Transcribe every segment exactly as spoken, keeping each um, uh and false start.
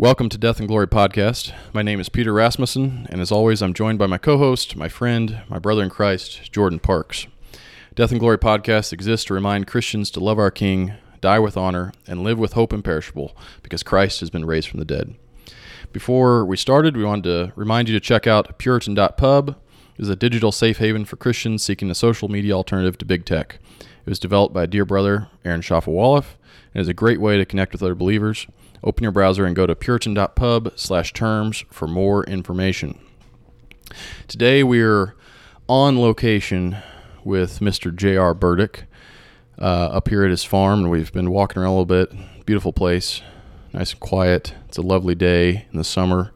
Welcome to Death and Glory Podcast. My name is Peter Rasmussen, and as always, I'm joined by my co-host, my friend, my brother in Christ, Jordan Parks. Death and Glory Podcast exists to remind Christians to love our King, die with honor, and live with hope imperishable, because Christ has been raised from the dead. Before we started, we wanted to remind you to check out Puritan dot pub. It is a digital safe haven for Christians seeking a social media alternative to big tech. It was developed by a dear brother, Aaron Shaffa-Wallach, and is a great way to connect with other believers. Open your browser and go to Puritan dot pub slash terms for more information. Today we're on location with Mister J R Burdick uh, up here at his farm, and we've been walking around a little bit. Beautiful place, nice and quiet. It's a lovely day in the summer.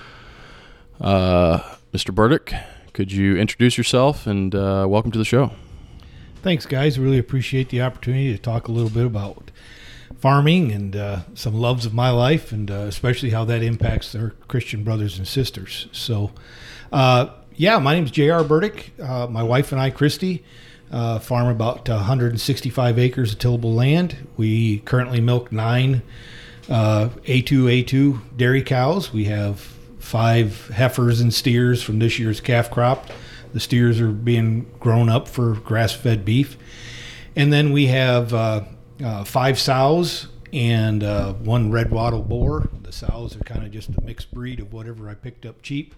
Uh, Mister Burdick, could you introduce yourself and uh, welcome to the show? Thanks, guys. Really appreciate the opportunity to talk a little bit about farming and uh, some loves of my life, and uh, especially how that impacts their Christian brothers and sisters. So, uh, yeah, my name's J R Burdick. Uh, my wife and I, Christy, uh, farm about one hundred sixty-five acres of tillable land. We currently milk nine uh, A two A two dairy cows. We have five heifers and steers from this year's calf crop. The steers are being grown up for grass-fed beef. And then we have uh, uh, five sows and uh, one red wattle boar. The sows are kind of just a mixed breed of whatever I picked up cheap.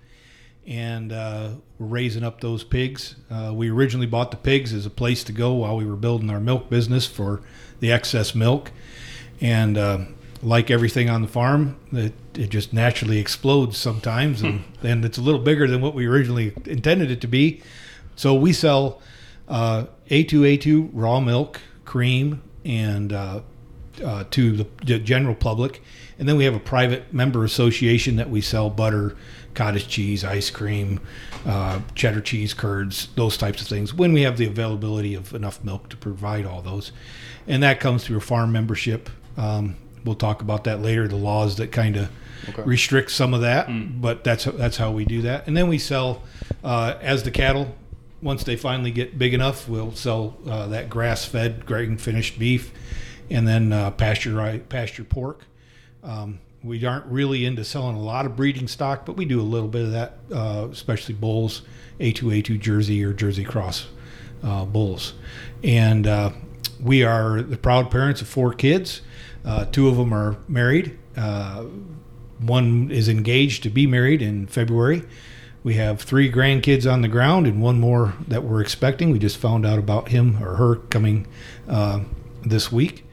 And uh, we're raising up those pigs. Uh, we originally bought the pigs as a place to go while we were building our milk business for the excess milk. And uh, like everything on the farm, it, it just naturally explodes sometimes, and then it's a little bigger than what we originally intended it to be. So we sell uh, A two A two raw milk, cream, and uh, uh, to the, the general public. And then we have a private member association that we sell butter, cottage cheese, ice cream, uh, cheddar cheese, curds, those types of things, when we have the availability of enough milk to provide all those. And that comes through a farm membership. Um, We'll talk about that later, the laws that kind of okay. restrict some of that, mm. but that's that's how we do that. And then we sell, uh, as the cattle, once they finally get big enough, we'll sell uh, that grass-fed, grain-finished beef, and then uh, pasture pasture pork. Um, we aren't really into selling a lot of breeding stock, but we do a little bit of that, uh, especially bulls, A two A two Jersey or Jersey Cross uh, bulls. And uh, we are the proud parents of four kids. Uh, two of them are married. Uh, one is engaged to be married in February. We have three grandkids on the ground and one more that we're expecting. We just found out about him or her coming uh, this week.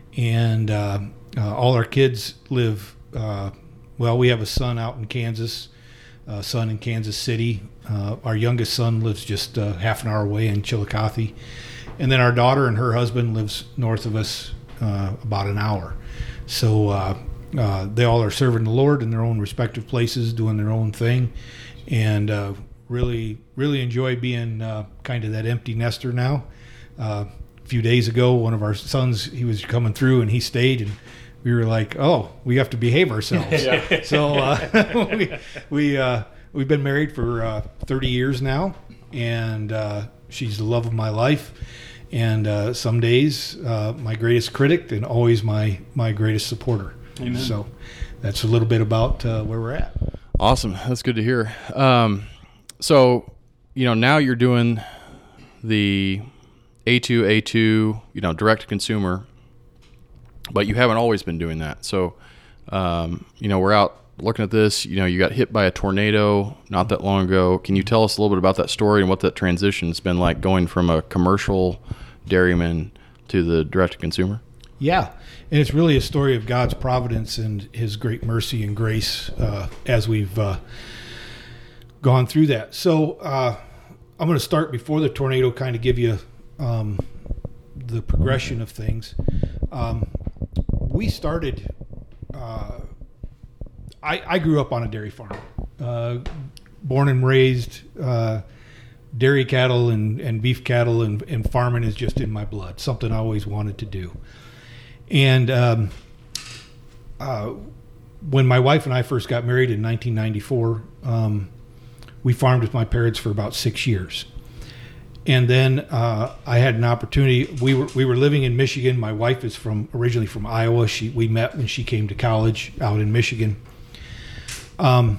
And uh, uh, all our kids live, uh, well, we have a son out in Kansas, a son in Kansas City. Uh, our youngest son lives just uh, half an hour away in Chillicothe. And then our daughter and her husband lives north of us, Uh, about an hour. So uh, uh, they all are serving the Lord in their own respective places, doing their own thing, and uh, really, really enjoy being uh, kind of that empty nester now. Uh, a few days ago, one of our sons, he was coming through and he stayed, and we were like, "Oh, we have to behave ourselves." So uh, we we uh, we've been married for uh, thirty years now, and uh, she's the love of my life. And uh, some days, uh, my greatest critic, and always my, my greatest supporter. Amen. So that's a little bit about uh, where we're at. Awesome. That's good to hear. Um, so, you know, now you're doing the A two A two, you know, direct to consumer, but you haven't always been doing that. So, um, you know, we're out looking at this. You know, you got hit by a tornado not that long ago. Can you tell us a little bit about that story and what that transition has been like, going from a commercial dairyman to the direct-to-consumer? Yeah, and it's really a story of God's providence and his great mercy and grace uh, as we've uh, gone through that. So uh, I'm going to start before the tornado, kind of give you um, the progression of things. Um, we started... Uh, I, I grew up on a dairy farm, uh, born and raised. Uh, dairy cattle and, and beef cattle and, and farming is just in my blood, something I always wanted to do. And um, uh, when my wife and I first got married in nineteen ninety-four, um, we farmed with my parents for about six years. And then uh, I had an opportunity. We were we were living in Michigan. My wife is from originally from Iowa. She we met when she came to college out in Michigan. Um,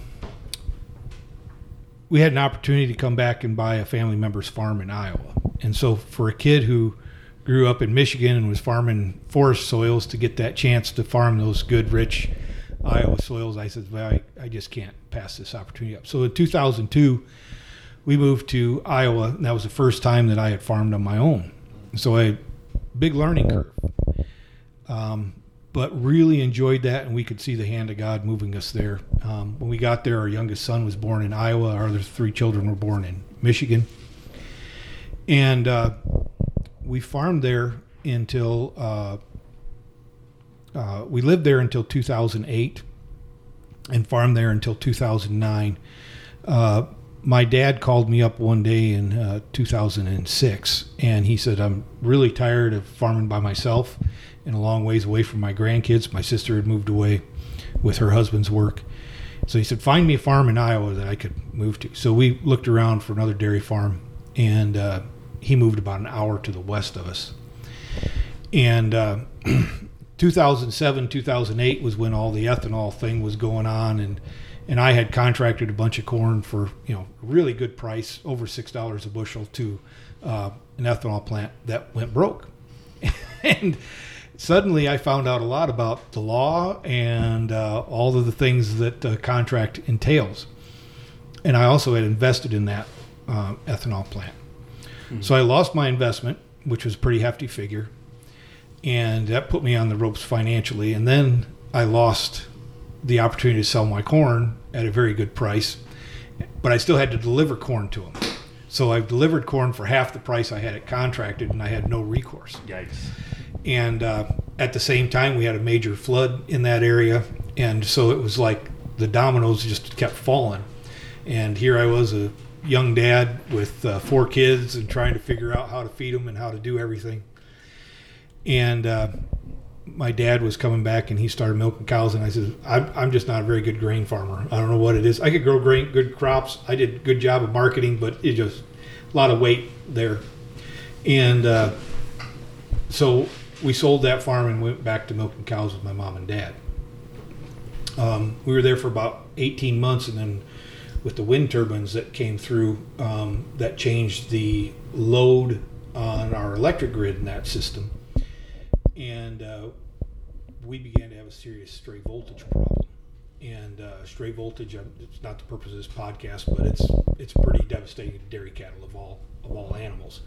we had an opportunity to come back and buy a family member's farm in Iowa. And so for a kid who grew up in Michigan and was farming forest soils, to get that chance to farm those good, rich Iowa soils, I said, well, I, I just can't pass this opportunity up. So in two thousand two, we moved to Iowa, and that was the first time that I had farmed on my own. So I had a big learning curve. Um, but really enjoyed that, and we could see the hand of God moving us there. Um, when we got there, our youngest son was born in Iowa. Our other three children were born in Michigan. And uh, we farmed there until, uh, uh, we lived there until two thousand eight and farmed there until two thousand nine. Uh, my dad called me up one day in uh, two thousand six, and he said, I'm really tired of farming by myself and a long ways away from my grandkids. My sister had moved away with her husband's work. So he said, find me a farm in Iowa that I could move to. So we looked around for another dairy farm, and uh, he moved about an hour to the west of us. And uh, two thousand seven, two thousand eight was when all the ethanol thing was going on, and and I had contracted a bunch of corn for, you know, a really good price, over six dollars a bushel, to uh, an ethanol plant that went broke. And suddenly I found out a lot about the law and uh, all of the things that the contract entails. And I also had invested in that uh, ethanol plant. Mm-hmm. So I lost my investment, which was a pretty hefty figure, and that put me on the ropes financially. And then I lost the opportunity to sell my corn at a very good price, but I still had to deliver corn to them. So I've delivered corn for half the price I had it contracted, and I had no recourse. Yikes. And uh, at the same time, we had a major flood in that area, and so it was like the dominoes just kept falling. And here I was, a young dad with uh, four kids, and trying to figure out how to feed them and how to do everything. And uh, my dad was coming back, and he started milking cows, and I said, I'm, I'm just not a very good grain farmer. I don't know what it is. I could grow grain, good crops. I did a good job of marketing, but it just a lot of weight there. And uh, so we sold that farm and went back to milking cows with my mom and dad. Um, we were there for about eighteen months, and then with the wind turbines that came through, um, that changed the load on our electric grid in that system. And uh, we began to have a serious stray voltage problem. And uh, stray voltage, it's not the purpose of this podcast, but it's it's pretty devastating to dairy cattle of all of all animals.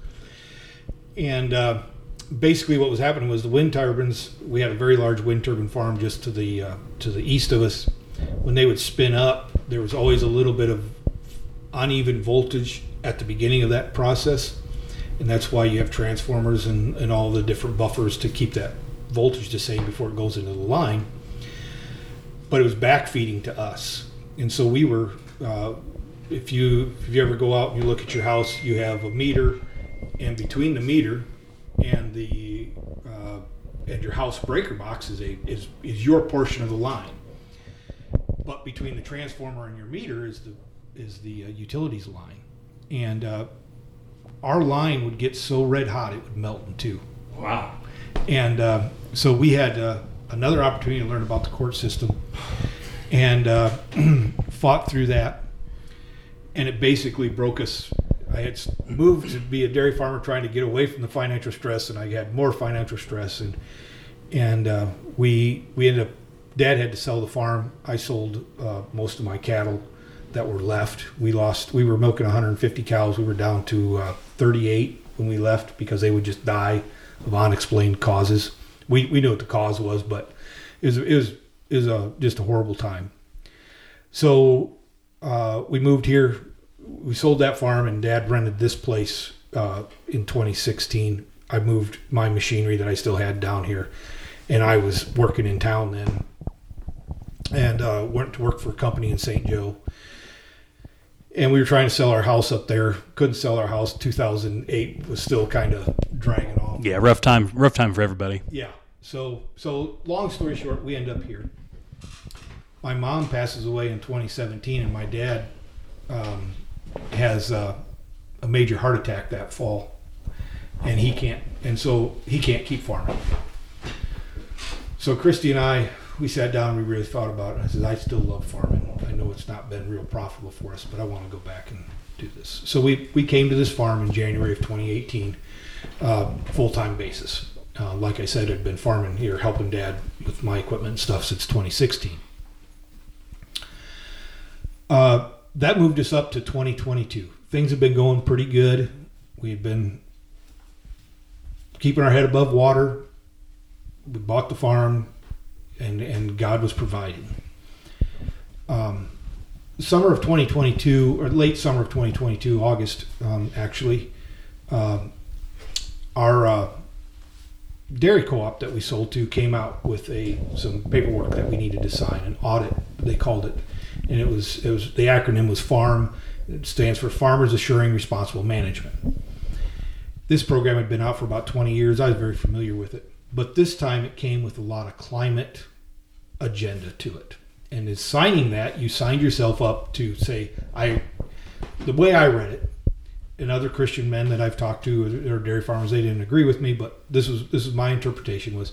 And uh, basically what was happening was the wind turbines, we had a very large wind turbine farm just to the uh, to the east of us. When they would spin up, there was always a little bit of uneven voltage at the beginning of that process. And that's why you have transformers and, and all the different buffers to keep that voltage the same before it goes into the line. But it was backfeeding to us. And so we were, uh, if you if you ever go out and you look at your house, you have a meter, and between the meter and the uh, and your house breaker box is a is, is your portion of the line. But between the transformer and your meter is the is the uh, utilities line. And uh, our line would get so red hot it would melt in two. Wow. And uh, so we had uh, another opportunity to learn about the court system, and uh, fought through that. And it basically broke us. I had moved to be a dairy farmer, trying to get away from the financial stress, and I had more financial stress. And and uh, we we ended up. Dad had to sell the farm. I sold uh, most of my cattle that were left. We lost. We were milking one hundred fifty cows. We were down to uh, thirty-eight when we left because they would just die of unexplained causes. We we knew what the cause was, but it was it was it was a just a horrible time. So uh, we moved here. We sold that farm, and Dad rented this place uh, in twenty sixteen. I moved my machinery that I still had down here, and I was working in town then, and uh, went to work for a company in Saint Joe. And we were trying to sell our house up there. Couldn't sell our house. two thousand eight was still kind of dragging off. Yeah, rough time. Rough time for everybody. Yeah. So, so long story short, we end up here. My mom passes away in twenty seventeen, and my dad um, has uh, a major heart attack that fall, and he can't. And so he can't keep farming. So Christy and I, we sat down and we really thought about it. And I said, I still love farming. I know it's not been real profitable for us, but I want to go back and do this. So we, we came to this farm in January of twenty eighteen, uh, full-time basis. Uh, like I said, I'd been farming here, helping Dad with my equipment and stuff since twenty sixteen. Uh, that moved us up to twenty twenty-two. Things have been going pretty good. We've been keeping our head above water. We bought the farm, and, and God was providing. Um, summer of twenty twenty-two, or late summer of twenty twenty-two, August, um, actually, um, our uh, dairy co-op that we sold to came out with a some paperwork that we needed to sign, an audit, they called it. And it was it was the acronym was FARM. It stands for Farmers Assuring Responsible Management. This program had been out for about twenty years. I was very familiar with it. But this time it came with a lot of climate agenda to it. And in signing that, you signed yourself up to say, I, the way I read it, and other Christian men that I've talked to, or dairy farmers, they didn't agree with me, but this was this is my interpretation, was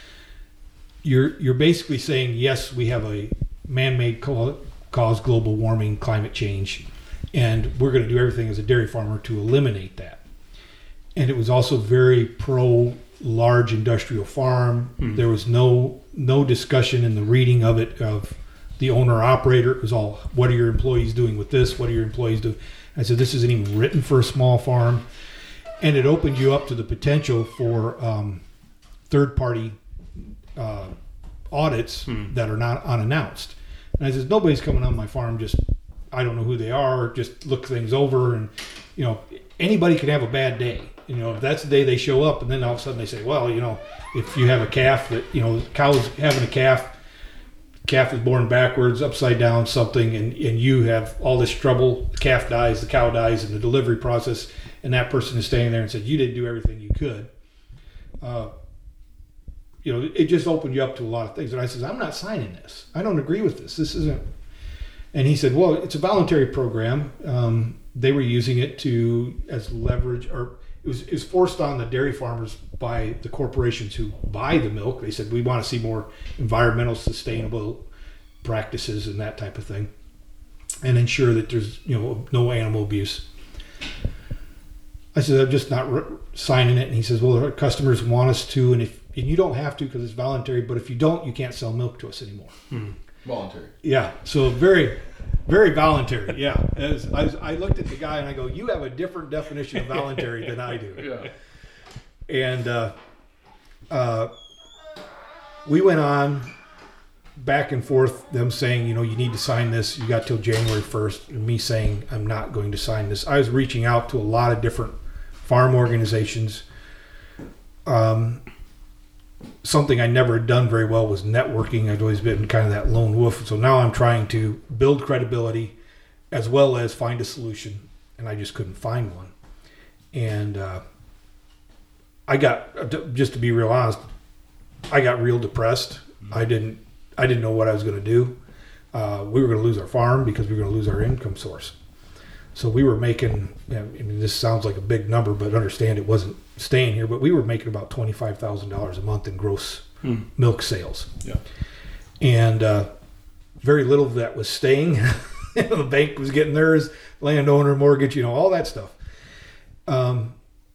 you're you're basically saying, yes, we have a man-made cause global warming, climate change, and we're going to do everything as a dairy farmer to eliminate that. And it was also very pro large industrial farm. Mm. There was no no discussion in the reading of it of the owner operator. It was all, what are your employees doing with this? What are your employees doing? I said, this isn't even written for a small farm. And it opened you up to the potential for um, third-party uh, audits mm. that are not unannounced. And I said, nobody's coming on my farm just, I don't know who they are, just look things over. And, you know, anybody can have a bad day. You know, if that's the day they show up, and then all of a sudden they say, well, you know, if you have a calf that, you know, cow's having a calf, calf is born backwards, upside down, something, and, and you have all this trouble, the calf dies, the cow dies in the delivery process, and that person is standing there and said, you didn't do everything you could. Uh, you know, it just opened you up to a lot of things. And I said, I'm not signing this. I don't agree with this. This isn't. And he said, well, it's a voluntary program. Um, they were using it to, as leverage, or it was, it was forced on the dairy farmers by the corporations who buy the milk. They said, we want to see more environmental sustainable practices and that type of thing, and ensure that there's, you know, no animal abuse. I said, I'm just not re- signing it. And he says, well, our customers want us to, and if and you don't have to because it's voluntary, but if you don't, you can't sell milk to us anymore. Hmm. Voluntary. Yeah, so very, very voluntary. Yeah, As I, was, I looked at the guy and I go, you have a different definition of voluntary than I do. Yeah. And uh, uh, we went on back and forth, them saying, you know, you need to sign this. You got till January first. And me saying, I'm not going to sign this. I was reaching out to a lot of different farm organizations. Um, something I never had done very well was networking. I'd always been kind of that lone wolf. So now I'm trying to build credibility as well as find a solution. And I just couldn't find one. And uh, I got, just to be real honest, I got real depressed. I didn't, I didn't know what I was going to do. Uh, we were going to lose our farm because we were going to lose our income source. So we were making, I mean, this sounds like a big number, but understand it wasn't staying here, but we were making about twenty-five thousand dollars a month in gross hmm. milk sales. Yeah. And uh, very little of that was staying. The bank was getting theirs, landowner, mortgage, you know, all that stuff. Um,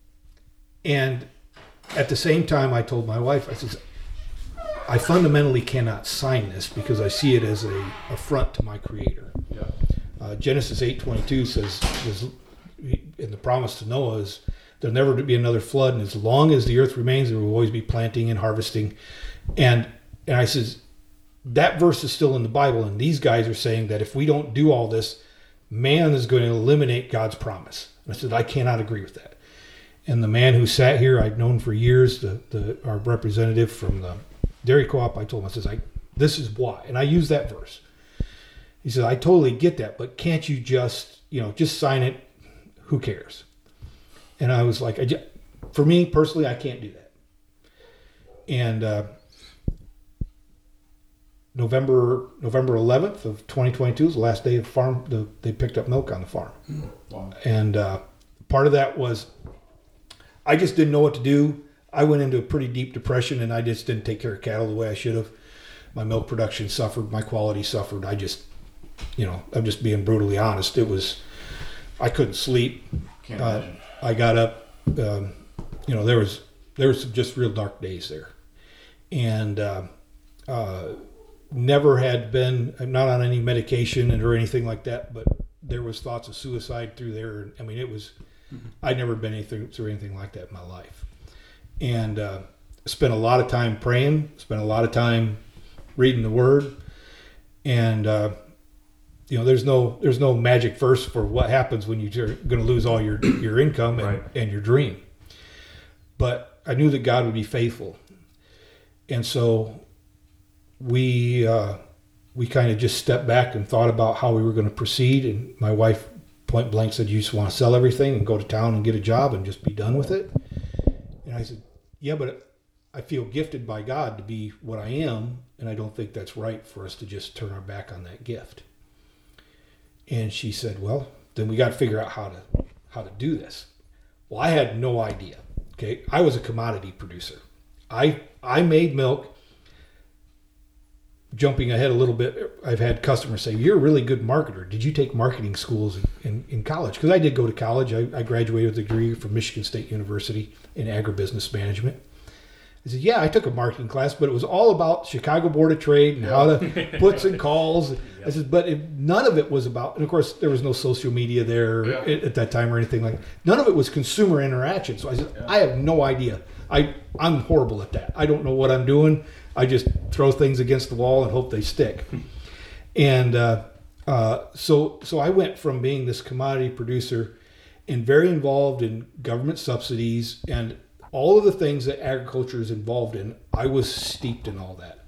and at the same time, I told my wife, I said, I fundamentally cannot sign this because I see it as a affront to my Creator. Yeah. Uh, Genesis eight twenty-two says, says, in the promise to Noah is, there'll never be another flood, and as long as the earth remains, there will always be planting and harvesting. And and I says, that verse is still in the Bible, and these guys are saying that if we don't do all this, man is going to eliminate God's promise. And I said, I cannot agree with that. And the man who sat here, I've known for years, the, the our representative from the dairy co-op, I told him, I says, I, this is why. And I used that verse. He said, I totally get that, but can't you just, you know, just sign it? Who cares? And I was like, I just, for me personally, I can't do that. And uh, November November eleventh of twenty twenty-two was the last day of farm. The, they picked up milk on the farm. Wow. And uh, part of that was I just didn't know what to do. I went into a pretty deep depression, and I just didn't take care of cattle the way I should have. my milk production suffered, my quality suffered. I just, you know, I'm just being brutally honest. It was, I couldn't sleep. Can't uh, imagine. I got up, um, you know, there was, there was some just real dark days there. And, uh, uh, never had been, I'm not on any medication or anything like that, but there was thoughts of suicide through there. I mean, it was, mm-hmm. I'd never been anything through anything like that in my life. And, uh, spent a lot of time praying, spent a lot of time reading the word. And, uh, you know, there's no, there's no magic verse for what happens when you're going to lose all your, your income and, right. and your dream. But I knew that God would be faithful. And so we, uh, we kind of just stepped back and thought about how we were going to proceed. And my wife point blank said, you just want to sell everything and go to town and get a job and just be done with it. And I said, yeah, but I feel gifted by God to be what I am. And I don't think that's right for us to just turn our back on that gift. And she said, well, then we got to figure out how to, how to do this. Well, I had no idea. Okay. I was a commodity producer. I, I made milk. Jumping ahead a little bit, I've had customers say, you're a really good marketer. Did you take marketing schools in, in, in college? Because I did go to college. I, I graduated with a degree from Michigan State University in agribusiness management. I said, yeah, I took a marketing class, but it was all about Chicago Board of Trade and how to puts and calls. I said, but it, none of it was about, and of course, there was no social media there yeah. at, at that time or anything like that. None of it was consumer interaction. So I said, yeah. I have no idea. I, I'm horrible at that. I don't know what I'm doing. I just throw things against the wall and hope they stick. And uh, uh, so so I went from being this commodity producer and very involved in government subsidies and all of the things that agriculture is involved in. I was steeped in all that.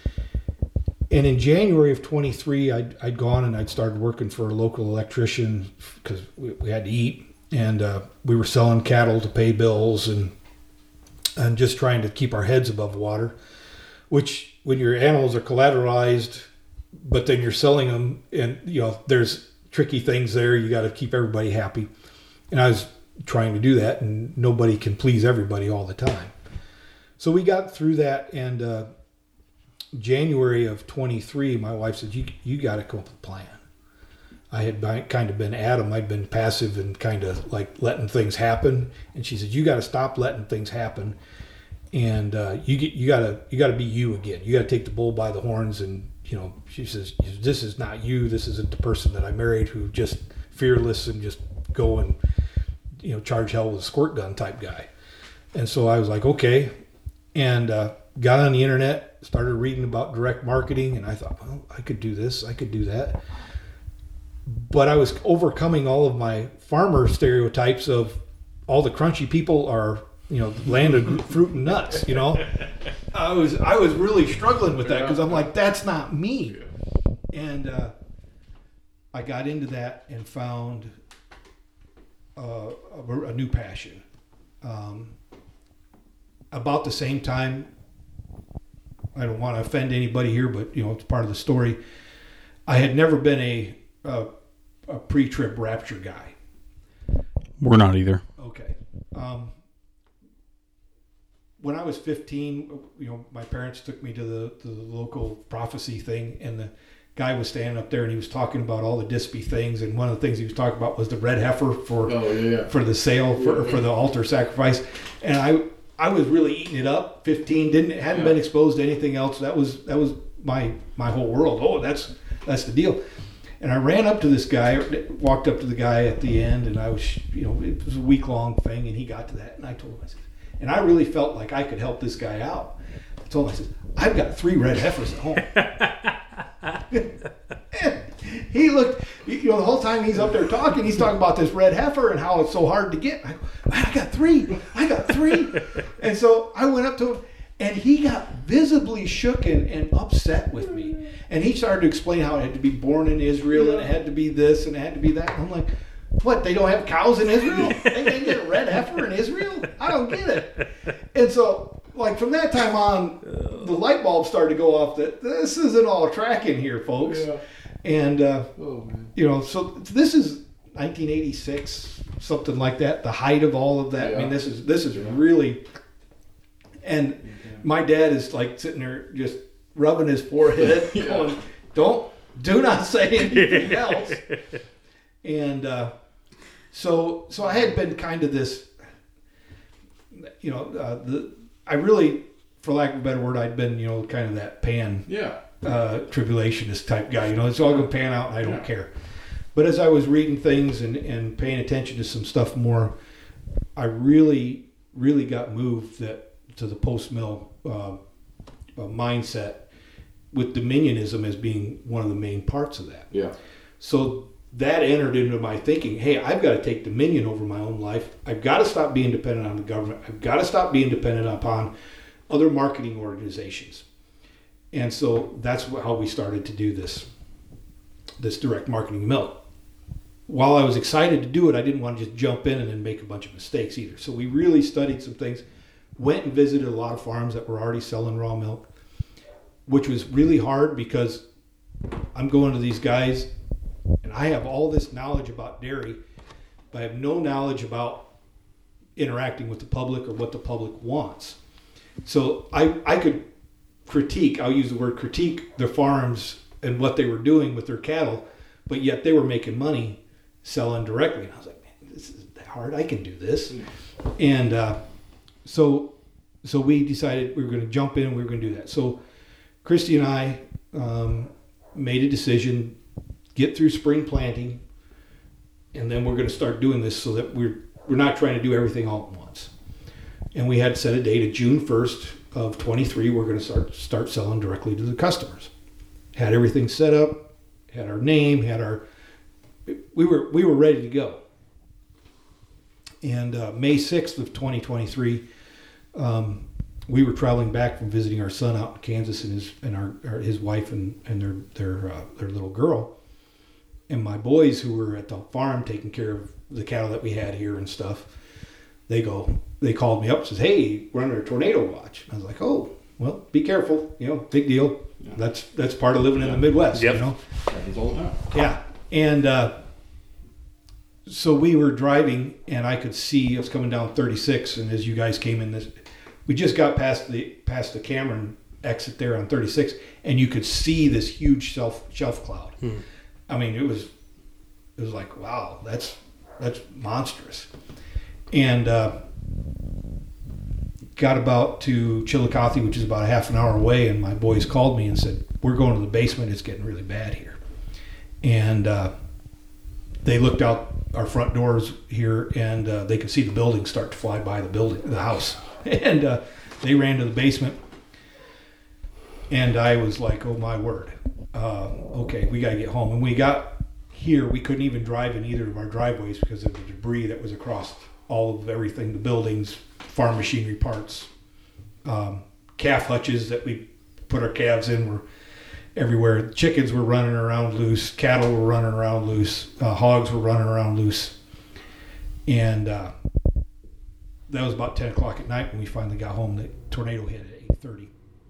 And in January of twenty-three, I'd, I'd gone and I'd started working for a local electrician because we, we had to eat. And uh, we were selling cattle to pay bills and and just trying to keep our heads above water. Which, when your animals are collateralized, but then you're selling them, and you know there's tricky things there. You got to keep everybody happy, and I was trying to do that, and nobody can please everybody all the time. So we got through that, and uh, January of twenty-three, my wife said, "You you got to come up with a plan." I had been, kind of been Adam. I'd been passive and kind of like letting things happen, and she said, "You got to stop letting things happen." And uh, you get you gotta you gotta be you again. You gotta take the bull by the horns. And you know, she says, "This is not you. This isn't the person that I married who just fearless and just go and you know charge hell with a squirt gun type guy." And so I was like, okay, and uh, got on the internet, started reading about direct marketing, and I thought, well, I could do this, I could do that. But I was overcoming all of my farmer stereotypes of all the crunchy people are. You know, land of fruit and nuts. You know, I was I was really struggling with that because I'm like, that's not me. And uh, I got into that and found uh, a, a new passion. Um, about the same time, I don't want to offend anybody here, but you know, it's part of the story. I had never been a a, a pre-trib rapture guy. We're not either. Okay. Um, When I was fifteen, you know, my parents took me to the, to the local prophecy thing, and the guy was standing up there and he was talking about all the Dispy things, and one of the things he was talking about was the red heifer for oh, yeah, yeah. for the sale for for the altar sacrifice, and I I was really eating it up. fifteen, didn't hadn't yeah. been exposed to anything else. That was that was my my whole world. Oh, that's that's the deal. And I ran up to this guy, walked up to the guy at the end, and I was, you know, it was a week long thing, and he got to that, and I told him, I said. And I really felt like I could help this guy out. I told him, I said, I've got three red heifers at home. He looked, you know, the whole time he's up there talking, he's talking about this red heifer and how it's so hard to get. I go, man, I got three. I got three. And so I went up to him, and he got visibly shook and, and upset with me. And he started to explain how it had to be born in Israel, and it had to be this, and it had to be that. And I'm like, what, they don't have cows in Israel? They didn't get a red heifer in Israel? I don't get it. And so, like, from that time on, the light bulb started to go off that this isn't all tracking here, folks. Yeah. And, uh, oh, you know, so this is nineteen eighty-six, something like that, the height of all of that. Yeah. I mean, this is this is yeah. really, and yeah. my dad is, like, sitting there just rubbing his forehead, yeah. going, don't, do not say anything else. And uh, so, so I had been kind of this, you know, uh, the I really, for lack of a better word, I'd been, you know, kind of that pan, yeah, uh, tribulationist type guy. You know, it's all going to pan out, and I don't yeah. care. But as I was reading things and, and paying attention to some stuff more, I really, really got moved that to the post-mill uh, uh, mindset, with dominionism as being one of the main parts of that. Yeah. So that entered into my thinking, hey, I've got to take dominion over my own life. I've got to stop being dependent on the government. I've got to stop being dependent upon other marketing organizations. And so that's how we started to do this, this direct marketing milk. While I was excited to do it, I didn't want to just jump in and then make a bunch of mistakes either. So we really studied some things, went and visited a lot of farms that were already selling raw milk, which was really hard because I'm going to these guys and I have all this knowledge about dairy, but I have no knowledge about interacting with the public or what the public wants. So I, I could critique, I'll use the word critique, their farms and what they were doing with their cattle, but yet they were making money selling directly. And I was like, man, this isn't that hard. I can do this. And uh, so so we decided we were going to jump in and we were going to do that. So Christy and I um, made a decision, get through spring planting, and then we're going to start doing this so that we're we're not trying to do everything all at once. And we had set a date of June first of twenty-three. We're going to start start selling directly to the customers. Had everything set up, had our name, had our we were we were ready to go. And uh, May sixth of twenty twenty-three, um, we were traveling back from visiting our son out in Kansas and his and our, our his wife and and their their uh, their little girl. And my boys who were at the farm taking care of the cattle that we had here and stuff, they go, they called me up and says, hey, we're under a tornado watch. I was like, oh, well, be careful, you know, big deal. Yeah. That's that's part of living yeah. in the Midwest, yep. you know. Happens all the time. Yeah. And uh, so we were driving and I could see, I was coming down thirty-six, and as you guys came in this, we just got past the past the Cameron exit there on thirty-six, and you could see this huge shelf shelf cloud. Hmm. I mean, it was it was like, wow, that's that's monstrous. And uh, got about to Chillicothe, which is about a half an hour away, and my boys called me and said, we're going to the basement. It's getting really bad here. And uh, they looked out our front doors here, and uh, they could see the buildings start to fly by the building, the house. And uh, they ran to the basement, and I was like, oh my word. Uh, okay, we got to get home. And we got here, we couldn't even drive in either of our driveways because of the debris that was across all of everything, the buildings, farm machinery parts, um, calf hutches that we put our calves in were everywhere. Chickens were running around loose, cattle were running around loose, uh, hogs were running around loose. And uh, that was about ten o'clock at night when we finally got home. The tornado hit at eight thirty.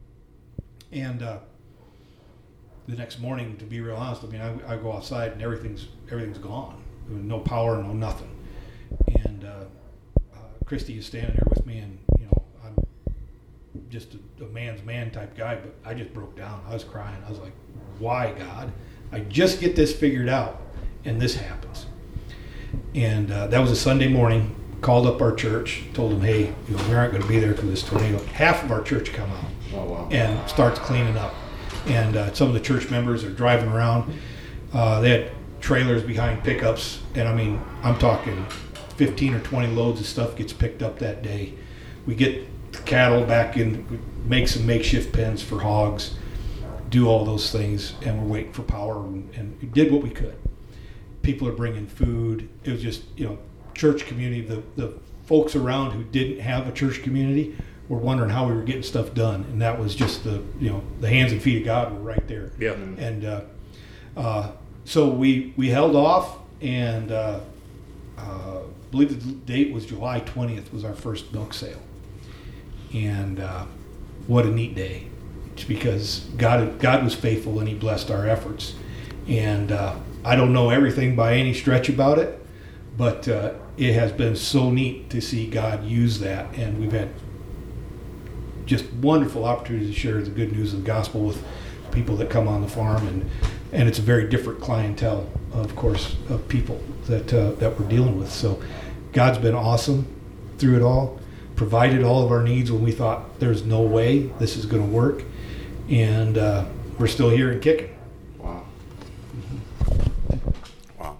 And uh, the next morning, to be real honest, I mean, I, I go outside and everything's everything's gone. There was no power, no nothing. And uh, uh, Christy is standing there with me, and you know, I'm just a, a man's man type guy, but I just broke down. I was crying. I was like, "Why, God? I just get this figured out, and this happens." And uh, that was a Sunday morning. Called up our church, told them, "Hey, you know, we aren't going to be there for this tornado." Half of our church come out oh, wow. and starts cleaning up. And uh, some of the church members are driving around. Uh, they had trailers behind pickups, and I mean, I'm talking fifteen or twenty loads of stuff gets picked up that day. We get the cattle back in, we make some makeshift pens for hogs, do all those things, and we're waiting for power, and, and we did what we could. People are bringing food. It was just, you know, church community. The, the folks around who didn't have a church community were wondering how we were getting stuff done, and that was just the, you know, the hands and feet of God were right there. Yeah. And uh, uh, so we we held off, and uh, uh, I believe the date was July twentieth was our first milk sale. And uh, what a neat day, it's because God God was faithful and He blessed our efforts. And uh, I don't know everything by any stretch about it, but uh, it has been so neat to see God use that, and we've had just wonderful opportunity to share the good news of the gospel with people that come on the farm, and and it's a very different clientele, of course, of people that uh, that we're dealing with. So God's been awesome through it all, provided all of our needs when we thought there's no way this is going to work, and uh, we're still here and kicking. Wow. Wow.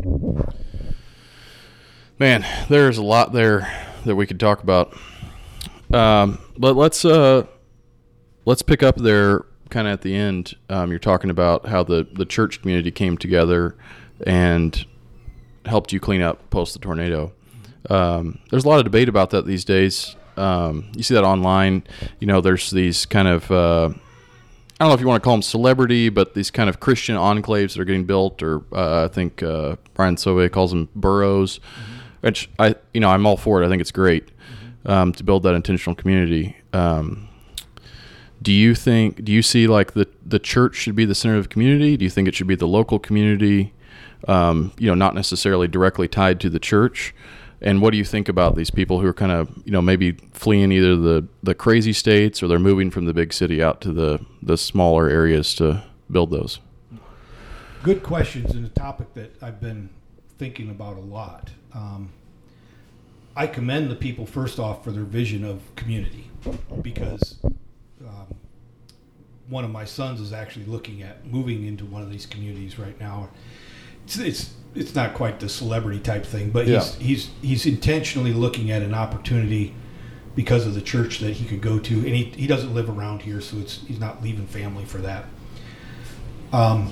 Man, there's a lot there that we could talk about. Um, but let's uh, let's pick up there kind of at the end. Um, you're talking about how the, the church community came together and helped you clean up post the tornado. Um, there's a lot of debate about that these days. Um, you see that online. You know, there's these kind of, uh, I don't know if you want to call them celebrity, but these kind of Christian enclaves that are getting built, or uh, I think uh, Brian Sauvé calls them boroughs, mm-hmm. which I, you know, I'm all for it. I think it's great mm-hmm. um, to build that intentional community. Um, do you think, do you see like the, the church should be the center of the community? Do you think it should be the local community, um, you know, not necessarily directly tied to the church? And what do you think about these people who are kind of, you know, maybe fleeing either the, the crazy states, or they're moving from the big city out to the, the smaller areas to build those? Good questions, and a topic that I've been thinking about a lot. Um, I commend the people, first off, for their vision of community, because um, one of my sons is actually looking at moving into one of these communities right now. It's, it's it's not quite the celebrity type thing, but yeah. he's he's he's intentionally looking at an opportunity because of the church that he could go to, and he he doesn't live around here, so it's he's not leaving family for that. Um,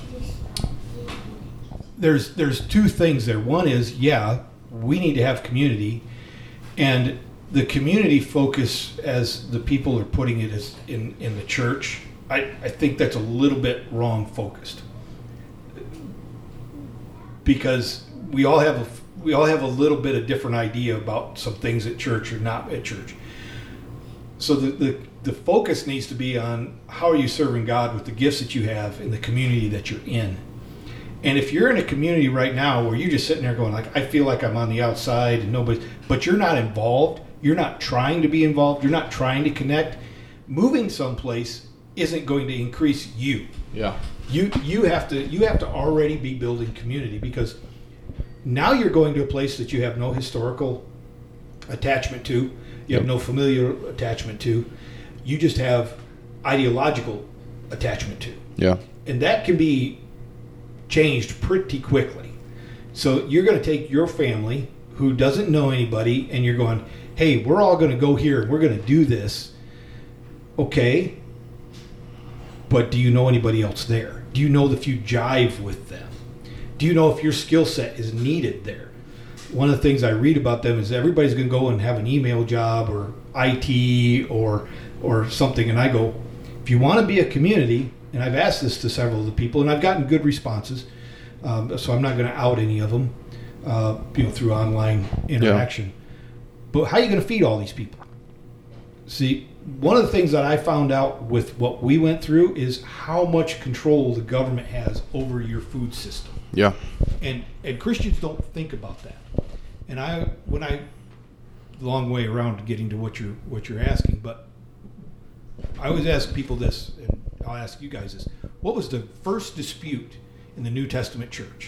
there's there's two things there. One is, yeah, we need to have community, and the community focus, as the people are putting it, is in in the church. I, I think that's a little bit wrong focused. Because we all have a, we all have a little bit of different idea about some things at church or not at church. So the, the, the focus needs to be on how are you serving God with the gifts that you have in the community that you're in. And if you're in a community right now where you're just sitting there going like, I feel like I'm on the outside and nobody, but you're not involved, you're not trying to be involved, you're not trying to connect, moving someplace isn't going to increase you. Yeah. You you have to you have to already be building community, because now you're going to a place that you have no historical attachment to, you have Yep. no familiar attachment to, you just have ideological attachment to. Yeah. And that can be changed pretty quickly. So you're going to take your family who doesn't know anybody, and you're going, hey, we're all going to go here and we're going to do this. Okay. But do you know anybody else there? Do you know if you jive with them? Do you know if your skill set is needed there? One of the things I read about them is everybody's going to go and have an email job or I T or or something. And I go, if you want to be a community, and I've asked this to several of the people, and I've gotten good responses, um, so I'm not going to out any of them, uh, you know, through online interaction. Yeah. But how are you going to feed all these people? See, one of the things that I found out with what we went through is how much control the government has over your food system. Yeah. And and Christians don't think about that. And I when I long way around to getting to what you're what you're asking, but I always ask people this, and I'll ask you guys this. What was the first dispute in the New Testament church?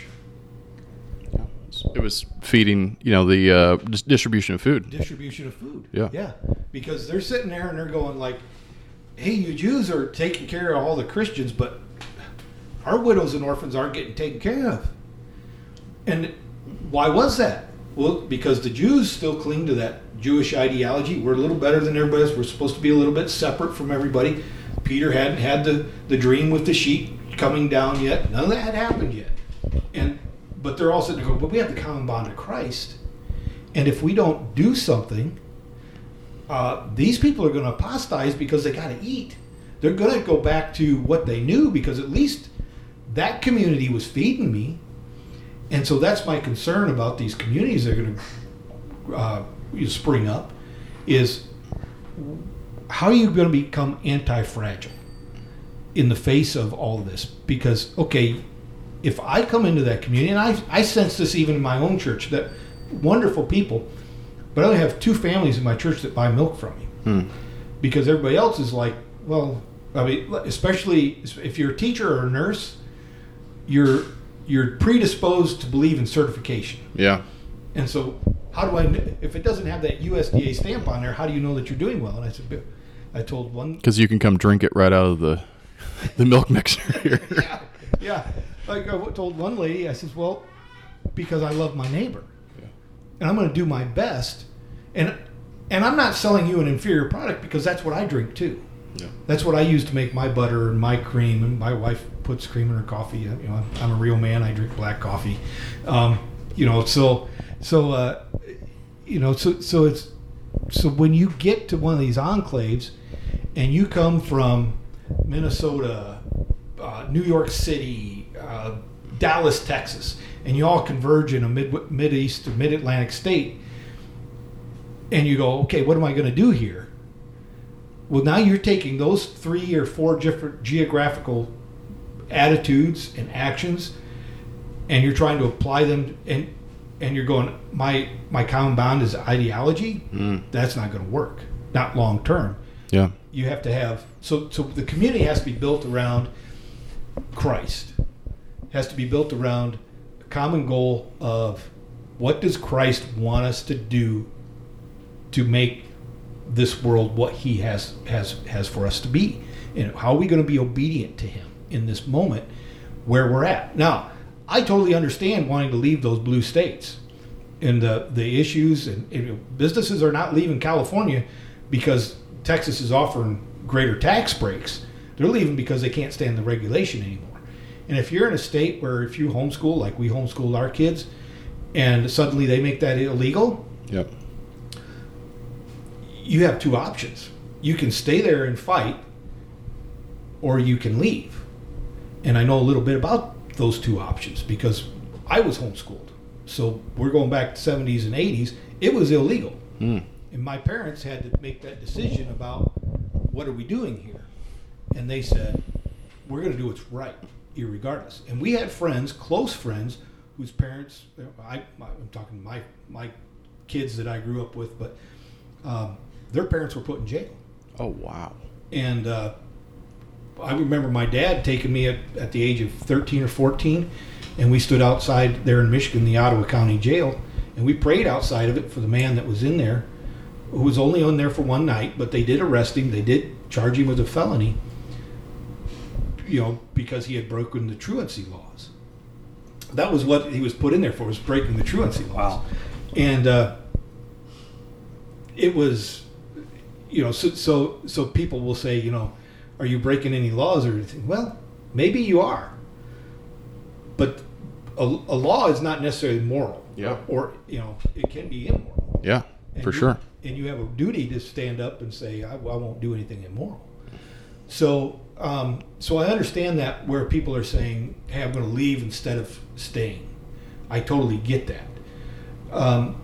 It was feeding, you know, the uh, distribution of food. Distribution of food. Yeah. Yeah. Because they're sitting there and they're going like, hey, you Jews are taking care of all the Christians, but our widows and orphans aren't getting taken care of. And why was that? Well, because the Jews still cling to that Jewish ideology. We're a little better than everybody else. We're supposed to be a little bit separate from everybody. Peter hadn't had the, the dream with the sheep coming down yet. None of that had happened yet. And But they're all sitting there going, but we have the common bond of Christ. And if we don't do something, uh, these people are going to apostatize because they got to eat. They're going to go back to what they knew, because at least that community was feeding me. And so that's my concern about these communities that are going to uh, spring up, is how are you going to become anti-fragile in the face of all of this? Because, okay, if I come into that community, and I, I sense this even in my own church, that wonderful people, but I only have two families in my church that buy milk from me. Hmm. because everybody else is like, well, I mean, especially if you're a teacher or a nurse, you're you're predisposed to believe in certification. Yeah. And so, how do I, if it doesn't have that U S D A stamp on there, how do you know that you're doing well? And I said, I told one. Because you can come drink it right out of the the milk mixer here. yeah, yeah. Like I told one lady, I said, well, because I love my neighbor, yeah. and I'm going to do my best, and and I'm not selling you an inferior product because that's what I drink too. Yeah. That's what I use to make my butter and my cream, and my wife puts cream in her coffee. You know, I'm a real man. I drink black coffee. Um, you know, so so uh, you know, so so it's so when you get to one of these enclaves, and you come from Minnesota, uh, New York City, uh, Dallas, Texas, and you all converge in a mid mid east or mid Atlantic state, and you go, okay, what am I going to do here? Well, now you're taking those three or four different geographical attitudes and actions, and you're trying to apply them, and and you're going, my my common bond is ideology. Mm. That's not going to work, not long term. Yeah, you have to have so so the community has to be built around Christ. Has to be built around a common goal of what does Christ want us to do to make this world what he has has has for us to be, and how are we going to be obedient to him in this moment where we're at now. I totally understand wanting to leave those blue states and the the issues, and, and businesses are not leaving California because Texas is offering greater tax breaks. They're leaving because they can't stand the regulation anymore. And if you're in a state where if you homeschool like we homeschooled our kids and suddenly they make that illegal, yep, you have two options. You can stay there and fight, or you can leave. And I know a little bit about those two options because I was homeschooled. So we're going back to seventies and eighties. It was illegal. Mm. And my parents had to make that decision about what are we doing here? And they said, we're going to do what's right, irregardless. And we had friends, close friends, whose parents, I, I'm talking my my kids that I grew up with, but um, their parents were put in jail. Oh, wow. And uh, I remember my dad taking me at, at the age of thirteen or fourteen, and we stood outside there in Michigan, the Ottawa County Jail, and we prayed outside of it for the man that was in there, who was only on there for one night, but they did arrest him. They did charge him with a felony, you know, because he had broken the truancy laws. That was what he was put in there for, was breaking the truancy laws. Wow. And uh, it was, you know, so, so so people will say, you know, are you breaking any laws or anything? Well, maybe you are. But a, a law is not necessarily moral. Yeah. Or, you know, it can be immoral. Yeah, and for you, sure. And you have a duty to stand up and say, I, I won't do anything immoral. So, um, so I understand that where people are saying, hey, I'm going to leave instead of staying. I totally get that. Um,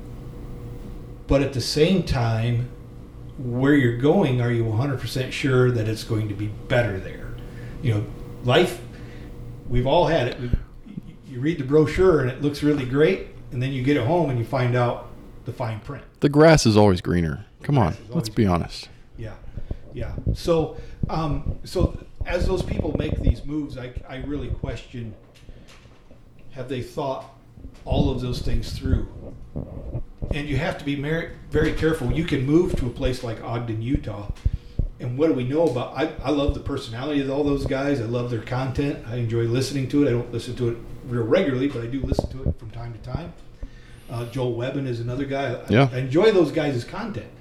but at the same time, where you're going, are you one hundred percent sure that it's going to be better there? You know, life, we've all had it. We, you read the brochure and it looks really great, and then you get it home and you find out the fine print. The grass is always greener. Come on, let's be greener. honest. Yeah, yeah. So, um, so as those people make these moves, I, I really question, have they thought all of those things through? And you have to be very, very careful. You can move to a place like Ogden, Utah, and what do we know about? I, I love the personality of all those guys. I love their content. I enjoy listening to it. I don't listen to it real regularly, but I do listen to it from time to time. Uh, Joel Webbin is another guy. I, yeah. I enjoy those guys' content.